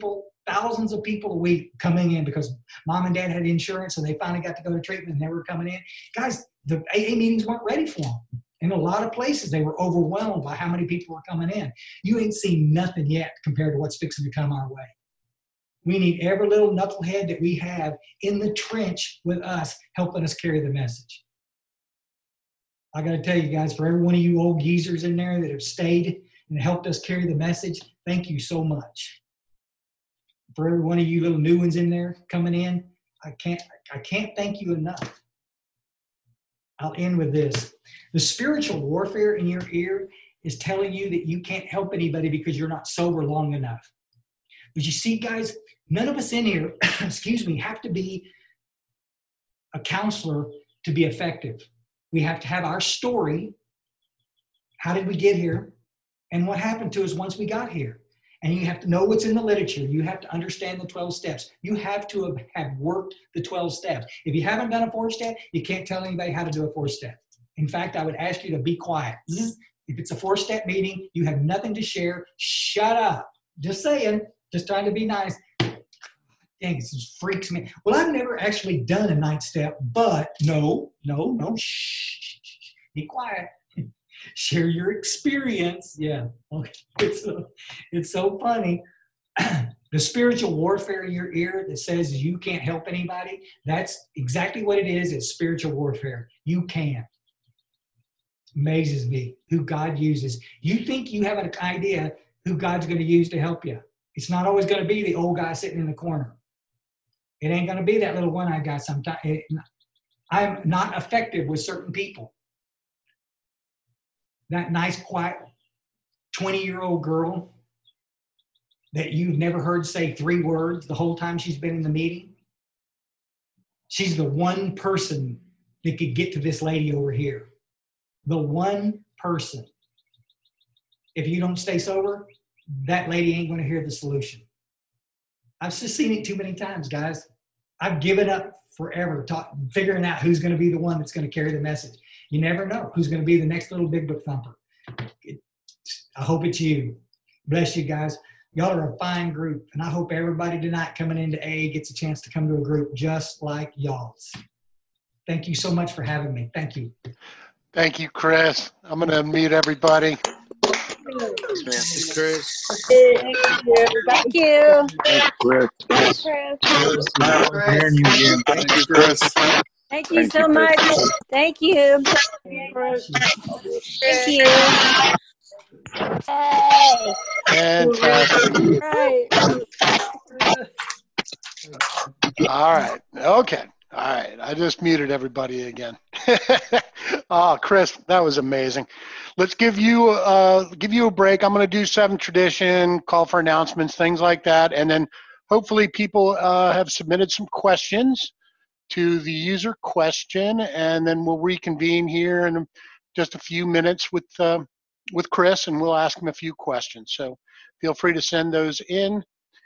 thousands of people a week coming in because mom and dad had insurance and they finally got to go to treatment and they were coming in. Guys, the AA meetings weren't ready for them. In a lot of places, they were overwhelmed by how many people were coming in. You ain't seen nothing yet compared to what's fixing to come our way. We need every little knucklehead that we have in the trench with us, helping us carry the message. I got to tell you guys, for every one of you old geezers in there that have stayed and helped us carry the message, thank you so much. For every one of you little new ones in there coming in, I can't thank you enough. I'll end with this. The spiritual warfare in your ear is telling you that you can't help anybody because you're not sober long enough. But you see, guys, none of us in here, have to be a counselor to be effective. We have to have our story. How did we get here? And what happened to us once we got here? And you have to know what's in the literature. You have to understand the 12 steps. You have to have worked the 12 steps. If you haven't done a 4-step, you can't tell anybody how to do a 4-step. In fact, I would ask you to be quiet. If it's a 4-step meeting, you have nothing to share, shut up. Just saying, just trying to be nice. Dang, it just freaks me. Well, I've never actually done a 9th step, but no, shh, be quiet. Share your experience. Yeah, okay. It's so funny. The spiritual warfare in your ear that says you can't help anybody, that's exactly what it is. It's spiritual warfare. You can. Amazes me who God uses. You think you have an idea who God's going to use to help you. It's not always going to be the old guy sitting in the corner. It ain't going to be that little one-eyed guy sometimes. I'm not effective with certain people. That nice, quiet 20-year-old girl that you've never heard say 3 words the whole time she's been in the meeting. She's the one person that could get to this lady over here. The one person. If you don't stay sober, that lady ain't going to hear the solution. I've just seen it too many times, guys. I've given up forever figuring out who's going to be the one that's going to carry the message. You never know who's going to be the next little big book thumper. I hope it's you. Bless you guys. Y'all are a fine group, and I hope everybody tonight coming into AA gets a chance to come to a group just like y'all's. Thank you so much for having me. Thank you. Thank you, Chris. I'm going to unmute everybody. Thanks, Chris. Thank you. Chris. Chris. Hearing you again. Thank you, Chris. Thank you so much. Thank you. Thank you. Hey. Fantastic. Right. All right. Okay. All right. I just muted everybody again. Oh, Chris, that was amazing. Let's give you a break. I'm going to do 7th tradition, call for announcements, things like that. And then hopefully people have submitted some questions to the user question, and then we'll reconvene here in just a few minutes with Chris, and we'll ask him a few questions. So feel free to send those in.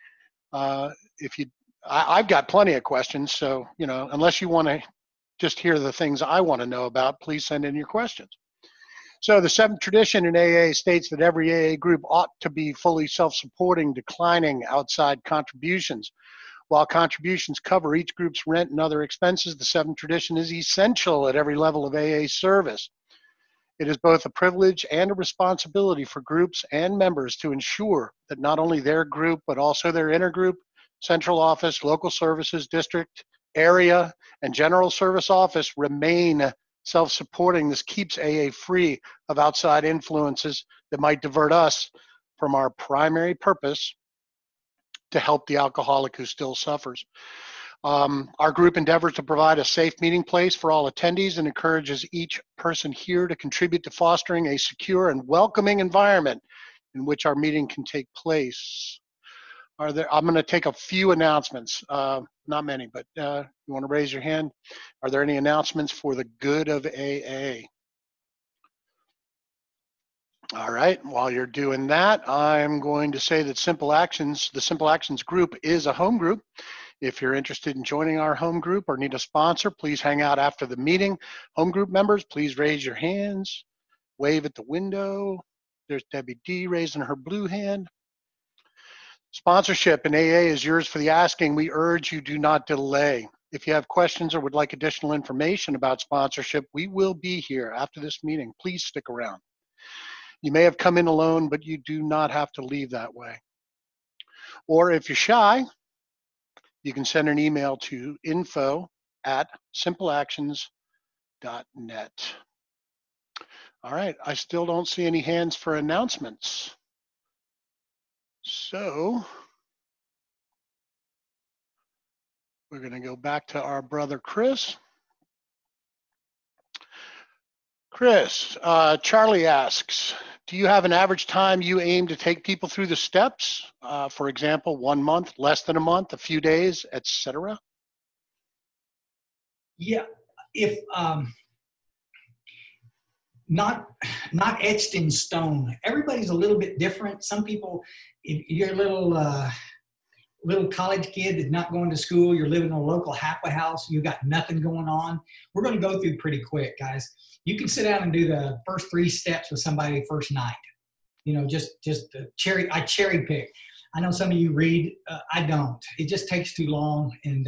I've got plenty of questions, so unless you want to just hear the things I want to know about, please send in your questions. So the 7th tradition in AA states that every AA group ought to be fully self-supporting, declining outside contributions. While contributions cover each group's rent and other expenses, the 7th tradition is essential at every level of AA service. It is both a privilege and a responsibility for groups and members to ensure that not only their group, but also their intergroup, central office, local services, district, area, and general service office remain self-supporting. This keeps AA free of outside influences that might divert us from our primary purpose to help the alcoholic who still suffers. Our group endeavors to provide a safe meeting place for all attendees and encourages each person here to contribute to fostering a secure and welcoming environment in which our meeting can take place. I'm going to take a few announcements, not many, but you want to raise your hand? Are there any announcements for the good of AA? All right, while you're doing that, I'm going to say that the Simple Actions group is a home group. If you're interested in joining our home group or need a sponsor, please hang out after the meeting. Home group members, please raise your hands, wave at the window. There's Debbie D raising her blue hand. Sponsorship in AA is yours for the asking. We urge you do not delay. If you have questions or would like additional information about sponsorship, we will be here after this meeting. Please stick around. You may have come in alone, but you do not have to leave that way. Or if you're shy, you can send an email to info@simpleactions.net. All right, I still don't see any hands for announcements. So we're going to go back to our brother Chris. Chris, Charlie asks, do you have an average time you aim to take people through the steps? For example, 1 month, less than a month, a few days, etc.? Yeah, if not etched in stone. Everybody's a little bit different. Some people, if you're a little college kid that's not going to school, you're living in a local halfway house, you got nothing going on, we're going to go through pretty quick, guys. You can sit down and do the first 3 steps with somebody the first night. You know, just I cherry pick. I know some of you read, I don't. It just takes too long. And,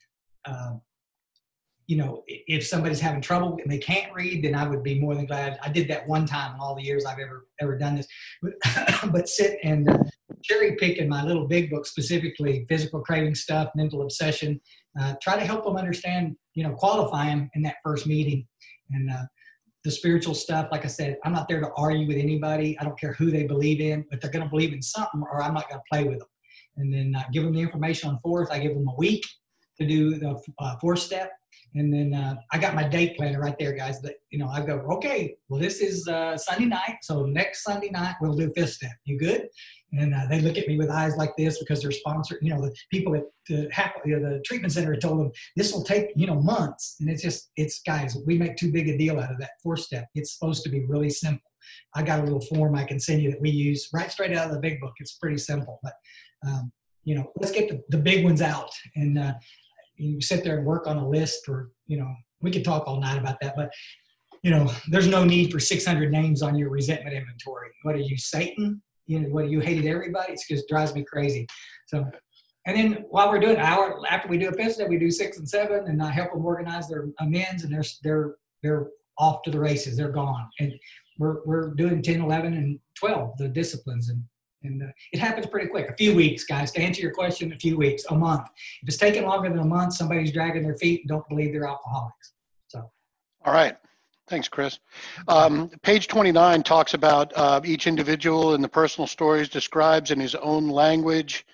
you know, if somebody's having trouble and they can't read, then I would be more than glad. I did that one time in all the years I've ever done this. But sit and cherry pick in my little big book, specifically physical craving stuff, mental obsession. Try to help them understand, you know, qualify them in that first meeting. And the spiritual stuff, like I said, I'm not there to argue with anybody. I don't care who they believe in, but they're going to believe in something or I'm not going to play with them. And then give them the information on 4th. I give them a week to do the 4th step. And then I got my date planner right there, guys. That, you know, I go, okay, well, this is Sunday night. So next Sunday night, we'll do 5th step. You good? And they look at me with eyes like this because they're sponsored. You know, the people at the treatment center told them this will take, you know, months. And it's guys, we make too big a deal out of that 4th step. It's supposed to be really simple. I got a little form I can send you that we use right straight out of the big book. It's pretty simple. But, you know, let's get the big ones out. And you sit there and work on a list, or, you know, we could talk all night about that, but, you know, there's no need for 600 names on your resentment inventory. What are you, Satan? You know, what, you hated everybody? It just drives me crazy. So, and then while we're doing an hour after we do a 5th step, we do 6 and 7, and I help them organize their amends, and they're off to the races. They're gone. And we're doing 10, 11, and 12, the disciplines. And it happens pretty quick. A few weeks, guys. To answer your question, a few weeks, a month. If it's taking longer than a month, somebody's dragging their feet and don't believe they're alcoholics. So, all right. Thanks, Chris. Page 29 talks about each individual in the personal stories describes in his own language.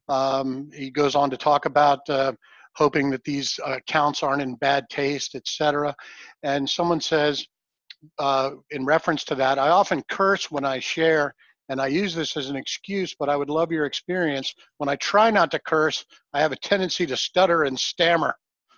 He goes on to talk about hoping that these accounts aren't in bad taste, etc. And someone says, in reference to that, I often curse when I share. And I use this as an excuse, but I would love your experience. When I try not to curse, I have a tendency to stutter and stammer.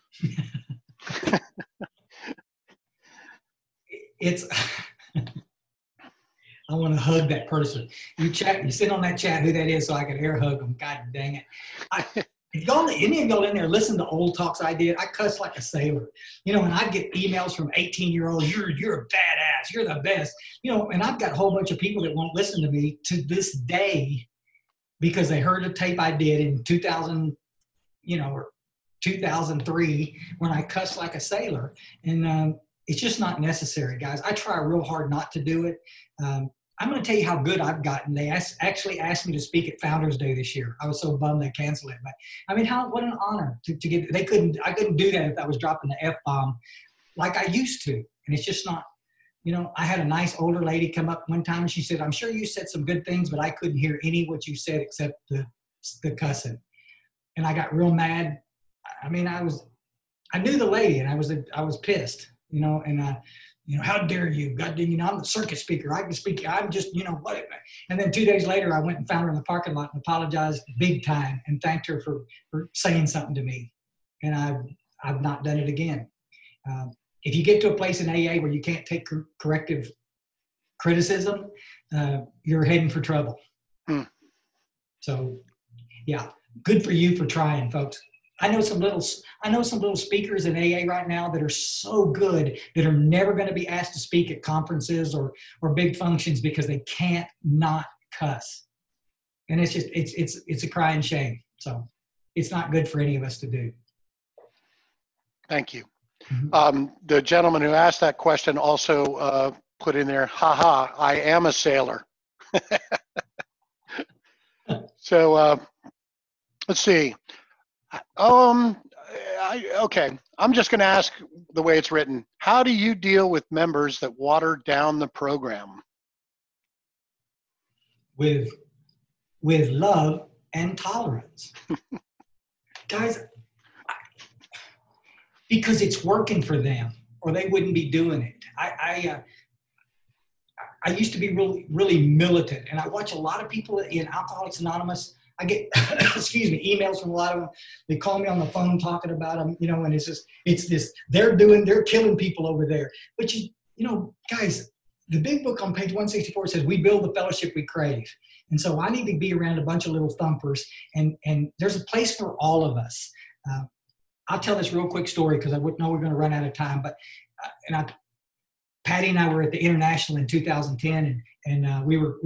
It's, I want to hug that person. You sit on that chat who that is so I can air hug them. God dang it. Any of y'all in there listen to old talks I did? I cuss like a sailor, you know, and I'd get emails from 18-year-olds, you're a badass, you're the best, you know, and I've got a whole bunch of people that won't listen to me to this day because they heard a tape I did in 2000, you know, or 2003 when I cussed like a sailor. And it's just not necessary, guys. I try real hard not to do it. I'm going to tell you how good I've gotten. They actually asked me to speak at Founders Day this year. I was so bummed they canceled it. But I mean, what an honor to get. I couldn't do that if I was dropping the F-bomb like I used to. And it's just not, you know, I had a nice older lady come up one time and she said, I'm sure you said some good things, but I couldn't hear any of what you said except the cussing. And I got real mad. I mean, I knew the lady and I was pissed, you know, and you know, how dare you? God dang, you know, I'm the circuit speaker. I can speak. I'm just, you know, what? And then 2 days later, I went and found her in the parking lot and apologized big time and thanked her for saying something to me. And I've not done it again. If you get to a place in AA where you can't take corrective criticism, you're heading for trouble. So, yeah, good for you for trying, folks. I know some little speakers in AA right now that are so good that are never going to be asked to speak at conferences or big functions because they can't not cuss. And it's just, it's a crying shame. So it's not good for any of us to do. Thank you. Mhm. The gentleman who asked that question also put in there, haha, I am a sailor. So let's see. Okay, I'm just going to ask the way it's written. How do you deal with members that water down the program? With love and tolerance. Guys, because it's working for them, or they wouldn't be doing it. I used to be really, really militant, and I watch a lot of people in Alcoholics Anonymous. I get, excuse me, emails from a lot of them. They call me on the phone talking about them, you know, and it's this, they're killing people over there. But you know, guys, the big book on page 164 says we build the fellowship we crave. And so I need to be around a bunch of little thumpers, and there's a place for all of us. I'll tell this real quick story because I wouldn't know we're going to run out of time. But Patty and I were at the International in 2010, and we were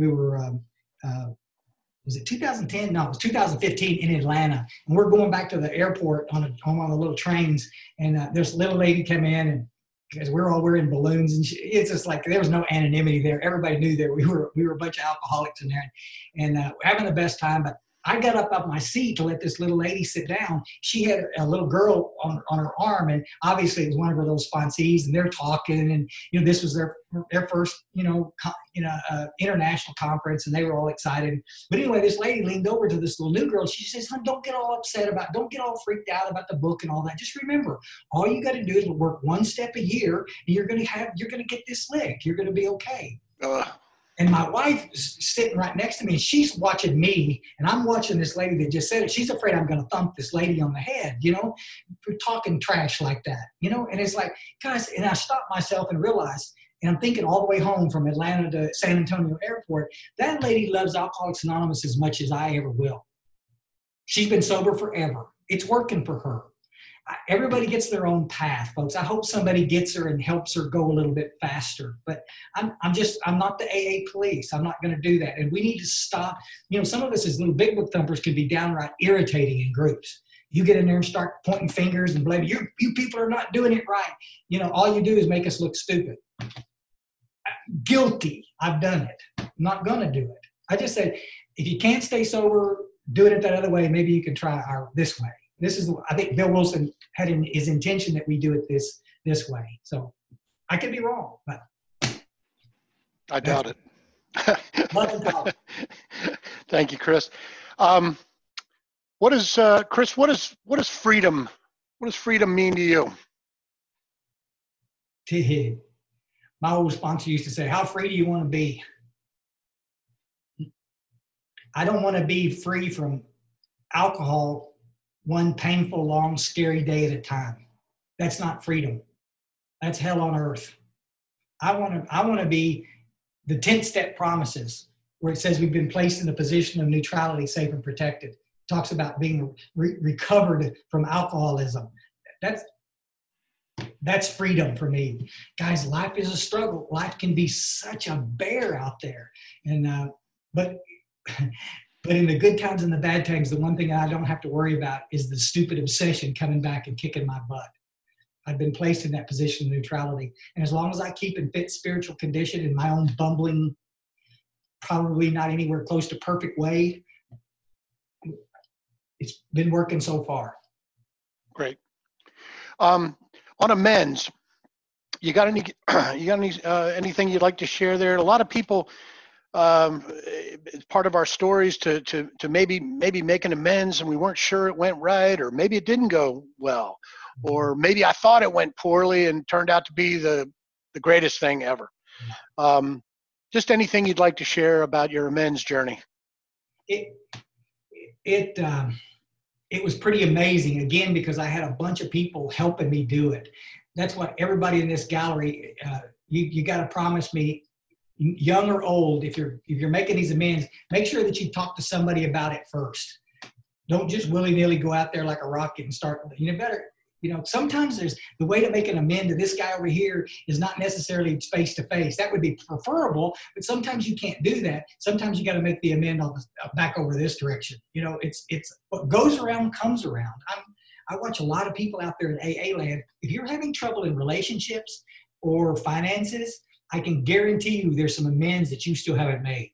was it 2010? No, it was 2015 in Atlanta. And we're going back to the airport on one of the little trains, and this little lady came in, and because we're all wearing balloons, and it's just like there was no anonymity there. Everybody knew that we were a bunch of alcoholics in there, and having the best time. But I got up off my seat to let this little lady sit down. She had a little girl on her arm, and obviously it was one of her little sponsees, and they're talking, and you know, this was their first international conference, and they were all excited. But anyway, this lady leaned over to this little new girl. She says, "Hon, don't get all freaked out about the book and all that. Just remember, all you got to do is work one step a year, and you're gonna get this lick. You're gonna be okay." And my wife is sitting right next to me, and she's watching me, and I'm watching this lady that just said it. She's afraid I'm going to thump this lady on the head, you know, for talking trash like that, you know. And it's like, guys, and I stopped myself and realized, and I'm thinking all the way home from Atlanta to San Antonio Airport, that lady loves Alcoholics Anonymous as much as I ever will. She's been sober forever. It's working for her. Everybody gets their own path, folks. I hope somebody gets her and helps her go a little bit faster. But I'm not the AA police. I'm not going to do that. And we need to stop. You know, some of us as little big book thumpers can be downright irritating in groups. You get in there and start pointing fingers and blaming, you people are not doing it right. You know, all you do is make us look stupid. Guilty. I've done it. I'm not going to do it. I just said, if you can't stay sober, doing it that other way, maybe you can try this way. This is, I think Bill Wilson had in his intention that we do it this way. So I could be wrong, but I doubt it. Thank you, Chris. Chris, what does freedom mean to you? My old sponsor used to say, "How free do you want to be?" I don't want to be free from alcohol one painful, long, scary day at a time. That's not freedom. That's hell on earth. I want to be the 10th step promises, where it says we've been placed in a position of neutrality, safe and protected. It talks about being recovered from alcoholism. That's freedom for me. Guys, life is a struggle. Life can be such a bear out there. And but in the good times and the bad times, the one thing I don't have to worry about is the stupid obsession coming back and kicking my butt. I've been placed in that position of neutrality. And as long as I keep in fit spiritual condition in my own bumbling, probably not anywhere close to perfect way, it's been working so far. Great. On amends, you got anything you'd like to share there? A lot of people, it's part of our stories to maybe make an amends, and we weren't sure it went right, or maybe it didn't go well, or maybe I thought it went poorly and turned out to be the greatest thing ever. Just anything you'd like to share about your amends journey. It was pretty amazing, again, because I had a bunch of people helping me do it. That's what everybody in this gallery, you got to promise me, young or old, if you're making these amends, make sure that you talk to somebody about it first. Don't just willy-nilly go out there like a rocket and start, Sometimes there's the way to make an amend to this guy over here is not necessarily face to face. That would be preferable, but sometimes you can't do that. Sometimes you got to make the amend back over this direction. It's what goes around comes around. I watch a lot of people out there in AA land. If you're having trouble in relationships or finances, I can guarantee you there's some amends that you still haven't made.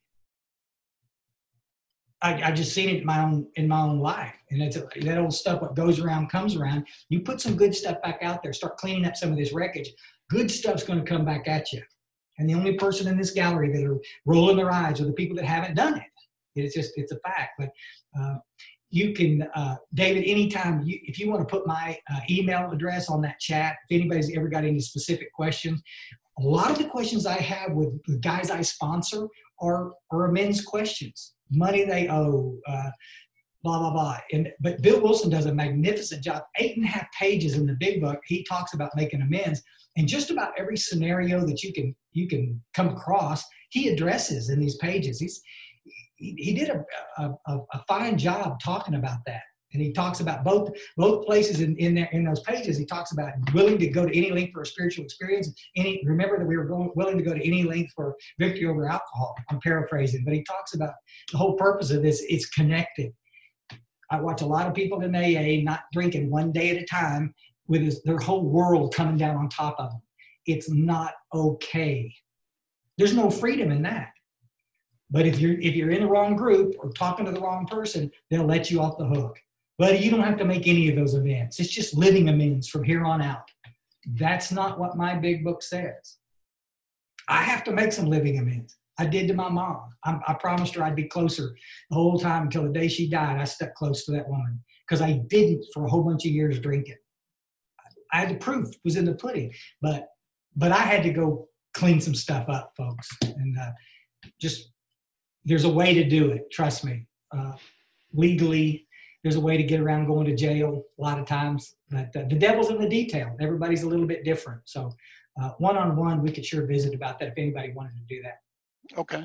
I just seen it in my own life. And it's that old stuff, what goes around comes around. You put some good stuff back out there, start cleaning up some of this wreckage, good stuff's going to come back at you. And the only person in this gallery that are rolling their eyes are the people that haven't done it. It's a fact. But you can, David, anytime, if you want to put my email address on that chat, if anybody's ever got any specific questions, a lot of the questions I have with the guys I sponsor are amends questions. Money they owe, blah, blah, blah. But Bill Wilson does a magnificent job. 8.5 pages in the big book, he talks about making amends. And just about every scenario that you can come across, he addresses in these pages. He did a fine job talking about that. And he talks about both places in those pages. He talks about willing to go to any length for a spiritual experience. Remember that we were willing to go to any length for victory over alcohol. I'm paraphrasing, but he talks about the whole purpose of this. It's connected. I watch a lot of people in AA not drinking one day at a time with their whole world coming down on top of them. It's not okay. There's no freedom in that. But if you're in the wrong group or talking to the wrong person, they'll let you off the hook. But you don't have to make any of those amends. It's just living amends from here on out. That's not what my big book says. I have to make some living amends. I did to my mom. I promised her I'd be closer the whole time until the day she died. I stuck close to that woman because I didn't for a whole bunch of years drinking. I had the proof was in the pudding, but I had to go clean some stuff up, folks. And there's a way to do it. Trust me. Legally, there's a way to get around going to jail a lot of times, but the devil's in the detail. Everybody's a little bit different. So one-on-one, we could sure visit about that if anybody wanted to do that. Okay.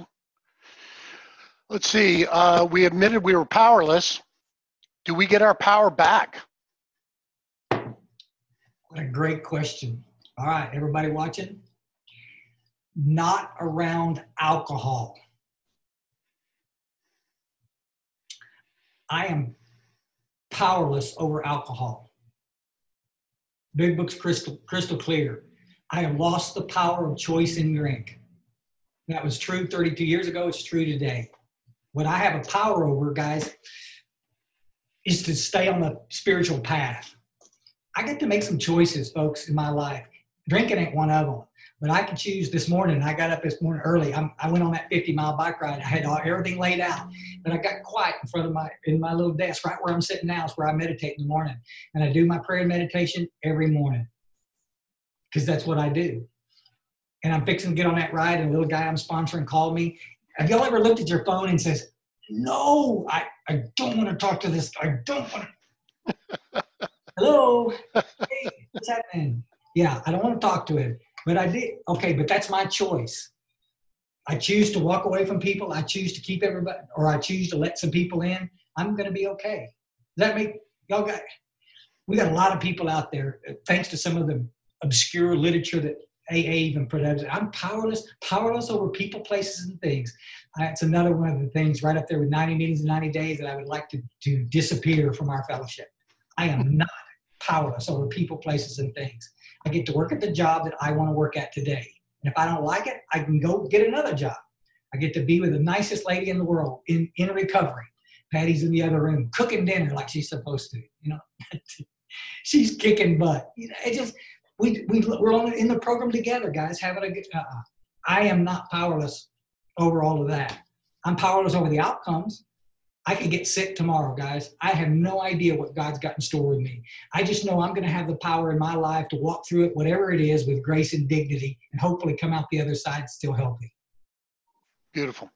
Let's see. We admitted we were powerless. Do we get our power back? What a great question. All right, everybody watching? Not around alcohol. I am powerless over alcohol. Big book's crystal clear. I have lost the power of choice in drink. That was true 32 years ago. It's true today. What I have a power over, guys, is to stay on the spiritual path. I get to make some choices, folks, in my life. Drinking ain't one of them. But I could choose this morning. I got up this morning early. I went on that 50-mile bike ride. I had everything laid out. But I got quiet in front of my little desk, right where I'm sitting now is where I meditate in the morning. And I do my prayer and meditation every morning because that's what I do. And I'm fixing to get on that ride, and a little guy I'm sponsoring called me. Have y'all ever looked at your phone and says, no, I don't want to talk to this. I don't want to. Hello? Hey, what's happening? Yeah, I don't want to talk to him. But I did. Okay, but that's my choice. I choose to walk away from people. I choose to keep everybody, or I choose to let some people in. I'm going to be okay. Does that make y'all we got a lot of people out there, thanks to some of the obscure literature that AA even put out. I'm powerless over people, places, and things. It's another one of the things right up there with 90 meetings in 90 days that I would like to disappear from our fellowship. I am not powerless over people, places, and things. I get to work at the job that I want to work at today. And if I don't like it, I can go get another job. I get to be with the nicest lady in the world in recovery. Patty's in the other room cooking dinner like she's supposed to. She's kicking butt. We're in the program together, guys. Having a good. I am not powerless over all of that. I'm powerless over the outcomes. I could get sick tomorrow, guys. I have no idea what God's got in store with me. I just know I'm going to have the power in my life to walk through it, whatever it is, with grace and dignity, and hopefully come out the other side still healthy. Beautiful.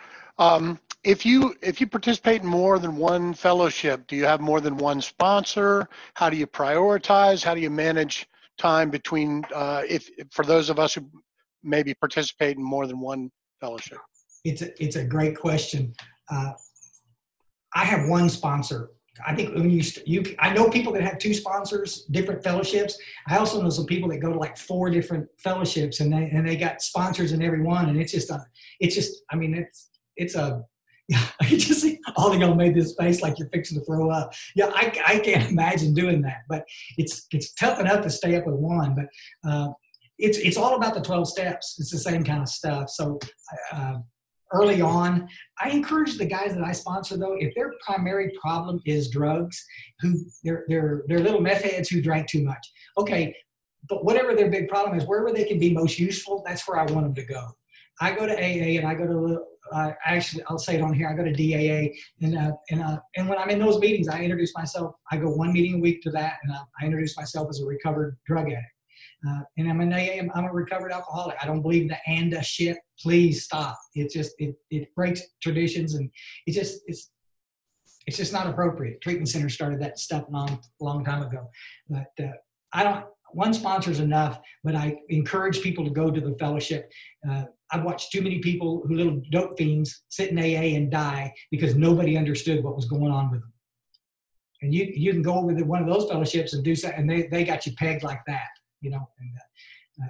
If you participate in more than one fellowship, do you have more than one sponsor? How do you prioritize? How do you manage time between, for those of us who maybe participate in more than one fellowship? It's a great question. I have one sponsor, I think when I know people that have 2 sponsors, different fellowships. I also know some people that go to like 4 different fellowships, and they got sponsors in every one. And it's just I mean, it's a, I just see all of y'all made this face like you're fixing to throw up. Yeah, I can't imagine doing that, but it's tough enough to stay up with one. But it's all about the 12 steps. It's the same kind of stuff. So early on, I encourage the guys that I sponsor, though, if their primary problem is drugs, they're little meth heads who drank too much. Okay, but whatever their big problem is, wherever they can be most useful, that's where I want them to go. I go to AA, and I go to actually, I'll say it on here. I go to DAA, and when I'm in those meetings, I introduce myself. I go 1 meeting a week to that, and I introduce myself as a recovered drug addict. And I'm an AA. I'm a recovered alcoholic. I don't believe the "and" shit. Please stop. It just it breaks traditions, and it's just not appropriate. Treatment centers started that stuff long time ago, but I don't. One sponsor is enough, but I encourage people to go to the fellowship. I've watched too many people who little dope fiends sit in AA and die because nobody understood what was going on with them. And you can go over to one of those fellowships and do something, and they got you pegged like that, you know. And,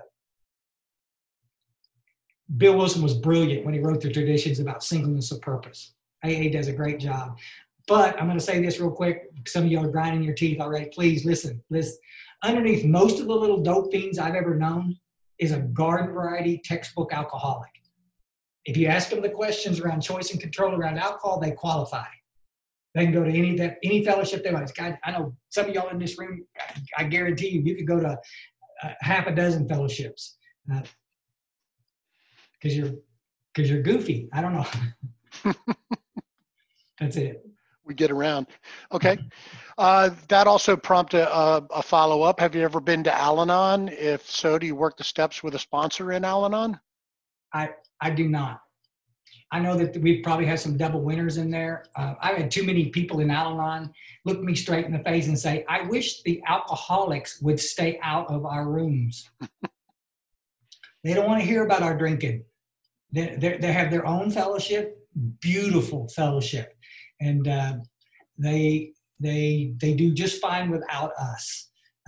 Bill Wilson was brilliant when he wrote the traditions about singleness of purpose. AA does a great job. But I'm going to say this real quick. Some of y'all are grinding your teeth already. Please listen. Underneath most of the little dope fiends I've ever known is a garden variety textbook alcoholic. If you ask them the questions around choice and control around alcohol, they qualify. They can go to any fellowship they want. I know some of y'all in this room, I guarantee you could go to half a dozen fellowships because you're goofy. I don't know. That's it. We get around. Okay. That also prompted a follow-up. Have you ever been to Al-Anon? If so, do you work the steps with a sponsor in Al-Anon? I do not. I know that we probably have some double winners in there. I've had too many people in Al-Anon look me straight in the face and say, I wish the alcoholics would stay out of our rooms. They don't want to hear about our drinking. They have their own fellowship, beautiful fellowship. And they do just fine without us.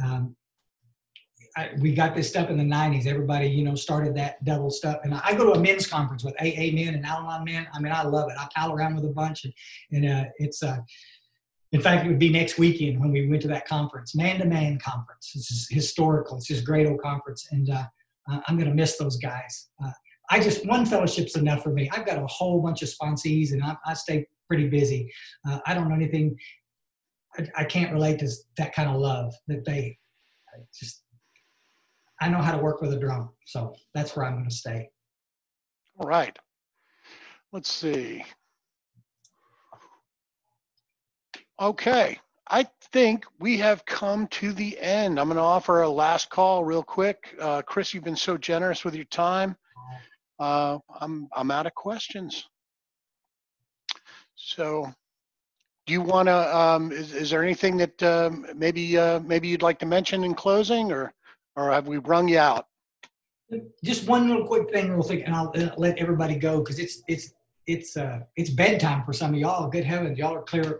We got this stuff in the 90s. Everybody, started that double stuff. And I go to a men's conference with AA men and Al-Anon men. I mean, I love it. I pal around with a bunch. And it's, in fact, it would be next weekend when we went to that conference, man-to-man conference. It's just historical. It's just a great old conference. And I'm going to miss those guys. One fellowship's enough for me. I've got a whole bunch of sponsees, and I stay pretty busy. I don't know anything. I can't relate to that kind of love that I know how to work with a drum. So that's where I'm going to stay. All right. Let's see. Okay. I think we have come to the end. I'm going to offer a last call real quick. Chris, you've been so generous with your time. I'm out of questions. So do you want to, is there anything that maybe you'd like to mention in closing, or have we wrung you out? Just one little quick thing, and I'll let everybody go, because it's bedtime for some of y'all. Good heavens, y'all are clear.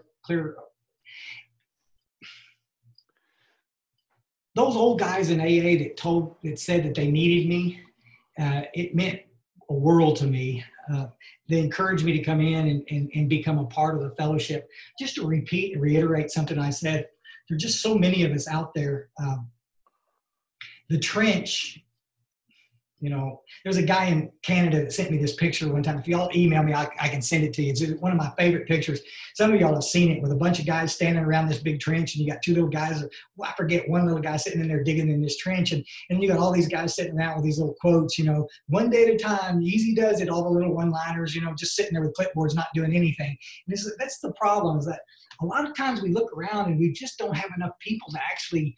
Those old guys in AA that said that they needed me, it meant a world to me. They encouraged me to come in and become a part of the fellowship. Just to repeat and reiterate something I said, there are just so many of us out there. The trench, there's a guy in Canada that sent me this picture one time. If y'all email me, I can send it to you. It's one of my favorite pictures. Some of y'all have seen it, with a bunch of guys standing around this big trench, and you got 2 little guys, I forget, one little guy sitting in there digging in this trench, and you got all these guys sitting around with these little quotes, one day at a time, easy does it, all the little one-liners, just sitting there with clipboards not doing anything. And that's the problem, is that a lot of times we look around and we just don't have enough people to actually,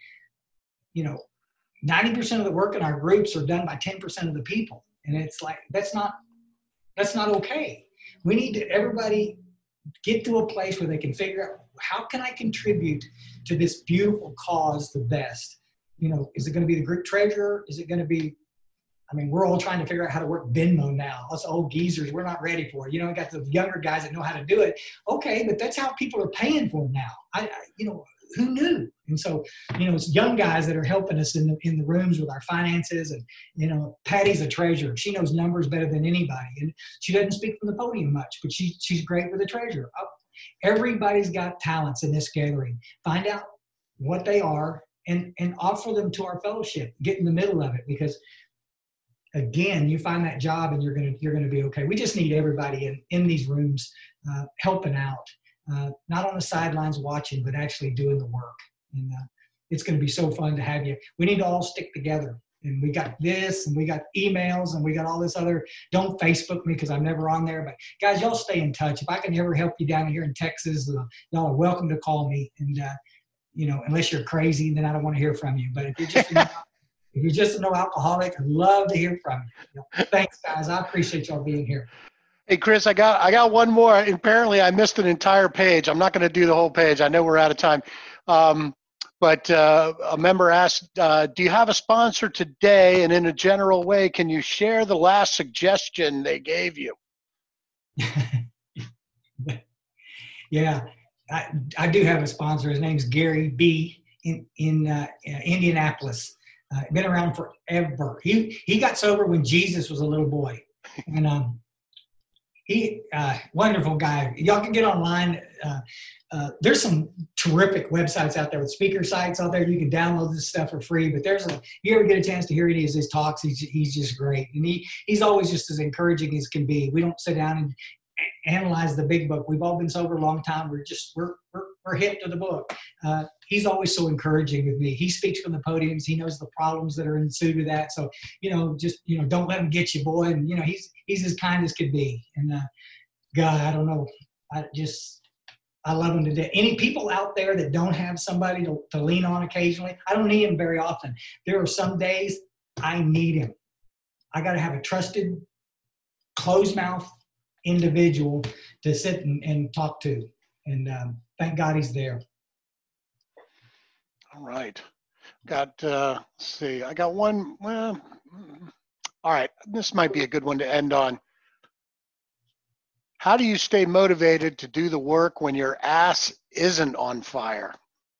90% of the work in our groups are done by 10% of the people. And it's like, that's not okay. We need to, everybody, get to a place where they can figure out, how can I contribute to this beautiful cause the best? Is it going to be the group treasurer? Is it going to be I mean, we're all trying to figure out how to work Venmo now. Us old geezers, we're not ready for it. You know, we got the younger guys that know how to do it. Okay, but that's how people are paying for them now. You know, who knew? And so, you know, it's young guys that are helping us in the rooms with our finances. And, you know, Patty's a treasurer. She knows numbers better than anybody. And she doesn't speak from the podium much, but she's great with the treasurer. Everybody's got talents in this gathering. Find out what they are and offer them to our fellowship. Get in the middle of it, because again, you find that job and you're gonna be okay. We just need everybody in these rooms helping out. Not on the sidelines watching, but actually doing the work. And it's going to be so fun to have you. We need to all stick together. And we got this, and we got emails, and we got all this other. Don't Facebook me because I'm never on there. But guys, y'all stay in touch. If I can ever help you down here in Texas, y'all are welcome to call me. And you know, unless you're crazy, then I don't want to hear from you. But if you're just a no alcoholic, I'd love to hear from you. Thanks, guys. I appreciate y'all being here. Hey, Chris, I got one more. Apparently, I missed an entire page. I'm not going to do the whole page. I know we're out of time. But a member asked, do you have a sponsor today? And in a general way, can you share the last suggestion they gave you? Yeah, I do have a sponsor. His name's Gary B. in Indianapolis. Been around forever. He got sober when Jesus was a little boy. And he wonderful guy. Y'all can get online. There's some terrific websites out there with speaker sites out there. You can download this stuff for free. But you ever get a chance to hear any of his talks, he's just great. And he's always just as encouraging as can be. We don't sit down and analyze the big book. We've all been sober a long time. We're hip to the book. He's always so encouraging with me. He speaks from the podiums. He knows the problems that are ensued with that. So, don't let him get you, boy. And, he's as kind as could be. And God, I don't know. I love him to death. Any people out there that don't have somebody to lean on occasionally, I don't need him very often. There are some days I need him. I got to have a trusted, closed mouth individual to sit and talk to. And thank God he's there. All right. Let's see. I got one. Well, all right. This might be a good one to end on. How do you stay motivated to do the work when your ass isn't on fire?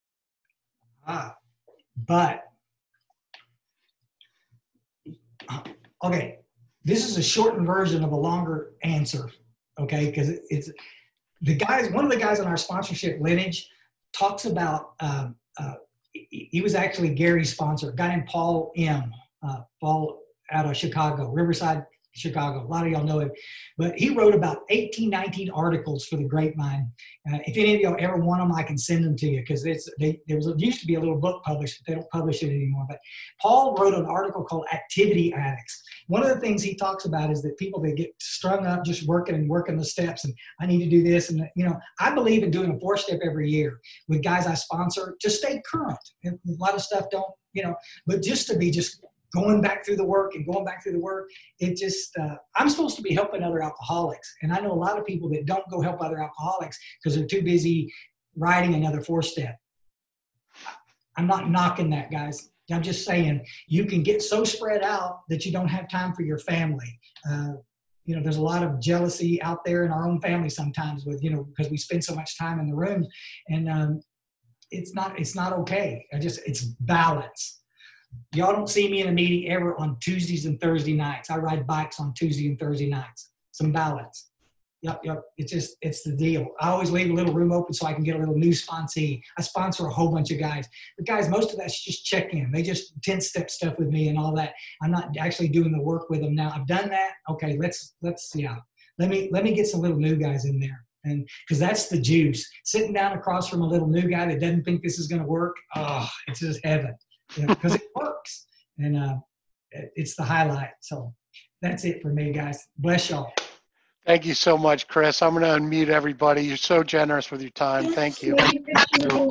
Okay. This is a shortened version of a longer answer. Okay. Because it's one of the guys in our sponsorship lineage talks about, he was actually Gary's sponsor, a guy named Paul M. Paul out of Chicago, Riverside, Chicago. A lot of y'all know him. But he wrote about 18, 19 articles for the Grapevine. If any of y'all ever want them, I can send them to you, because there used to be a little book published, but they don't publish it anymore. But Paul wrote an article called Activity Addicts. One of the things he talks about is that people, they get strung up just working the steps, and I need to do this. And, I believe in doing a 4-step every year with guys I sponsor to stay current. And a lot of stuff don't, but just to be just going back through the work and going back through the work, it just, I'm supposed to be helping other alcoholics. And I know a lot of people that don't go help other alcoholics because they're too busy writing another 4-step. I'm not knocking that, guys. I'm just saying you can get so spread out that you don't have time for your family. There's a lot of jealousy out there in our own family sometimes with, because we spend so much time in the rooms, and it's not okay. It's balance. Y'all don't see me in a meeting ever on Tuesdays and Thursday nights. I ride bikes on Tuesday and Thursday nights. Some balance. Yep. It's the deal. I always leave a little room open so I can get a little new sponsee. I sponsor a whole bunch of guys. But guys, most of that's just check-in. They just 10-step stuff with me and all that. I'm not actually doing the work with them now. I've done that. Okay, let's let me get some little new guys in there. And because that's the juice. Sitting down across from a little new guy that doesn't think this is going to work, it's just heaven. Because it works. And it's the highlight. So that's it for me, guys. Bless y'all. Thank you so much, Chris. I'm going to unmute everybody. You're so generous with your time. Thank you. Thank you,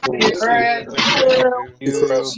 Chris.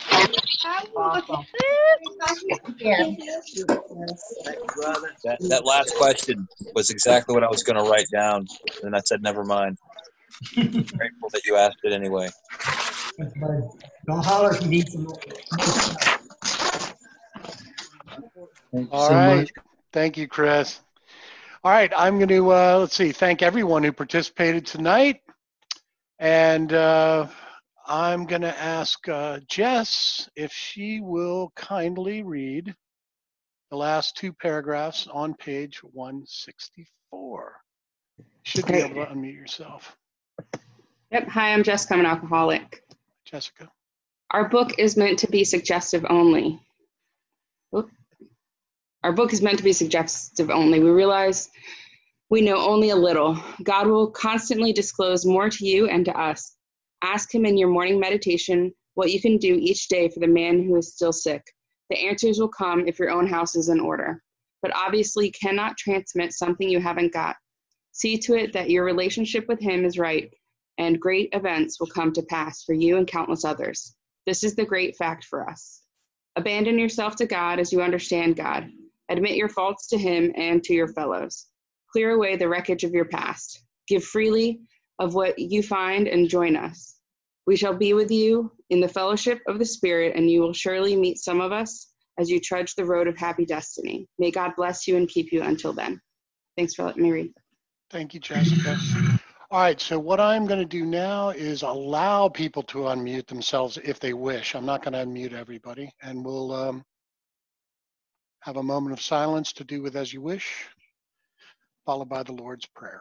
That last question was exactly what I was going to write down, and I said, never mind. Grateful that you asked it anyway. Don't holler if you need some more. Thank you All so right. much. Thank you, Chris. All right. I'm going to, thank everyone who participated tonight. And I'm going to ask Jess if she will kindly read the last two paragraphs on page 164. Should be Great. able to unmute yourself. Yep. Hi, I'm Jessica. I'm an alcoholic. Jessica. Our book is meant to be suggestive only. Oop. Our book is meant to be suggestive only. We realize we know only a little. God will constantly disclose more to you and to us. Ask him in your morning meditation what you can do each day for the man who is still sick. The answers will come if your own house is in order. But obviously cannot transmit something you haven't got. See to it that your relationship with him is right, and great events will come to pass for you and countless others. This is the great fact for us. Abandon yourself to God as you understand God. Admit your faults to him and to your fellows. Clear away the wreckage of your past. Give freely of what you find and join us. We shall be with you in the fellowship of the Spirit, and you will surely meet some of us as you trudge the road of happy destiny. May God bless you and keep you until then. Thanks for letting me read. Thank you, Jessica. All right, so what I'm going to do now is allow people to unmute themselves if they wish. I'm not going to unmute everybody, and we'll have a moment of silence to do with as you wish, followed by the Lord's Prayer.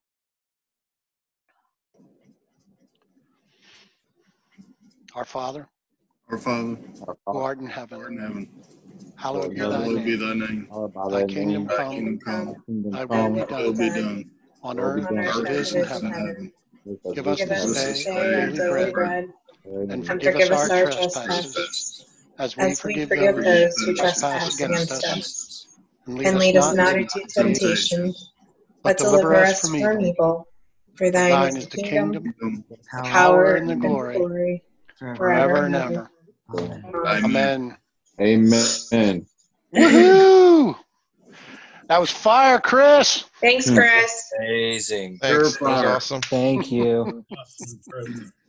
Our Father, Our Father, who art in who art heaven, in heaven, hallowed be thy hallowed be name. thy name. Thy kingdom Thy come, kingdom come, thy will be thy will done be done on on earth as earth it is as in it is in heaven. heaven. Give us Give us this this day day our our daily daily bread, bread, and forgive us our trespasses, as we forgive those who trespass against us. And lead us not into temptation, but deliver us from evil. For thine is the kingdom, the power, and the glory, forever and ever. Amen. Amen. Woohoo! That was fire, Chris. Thanks, Chris. Amazing. Thanks. That was Awesome. Thank you. Awesome.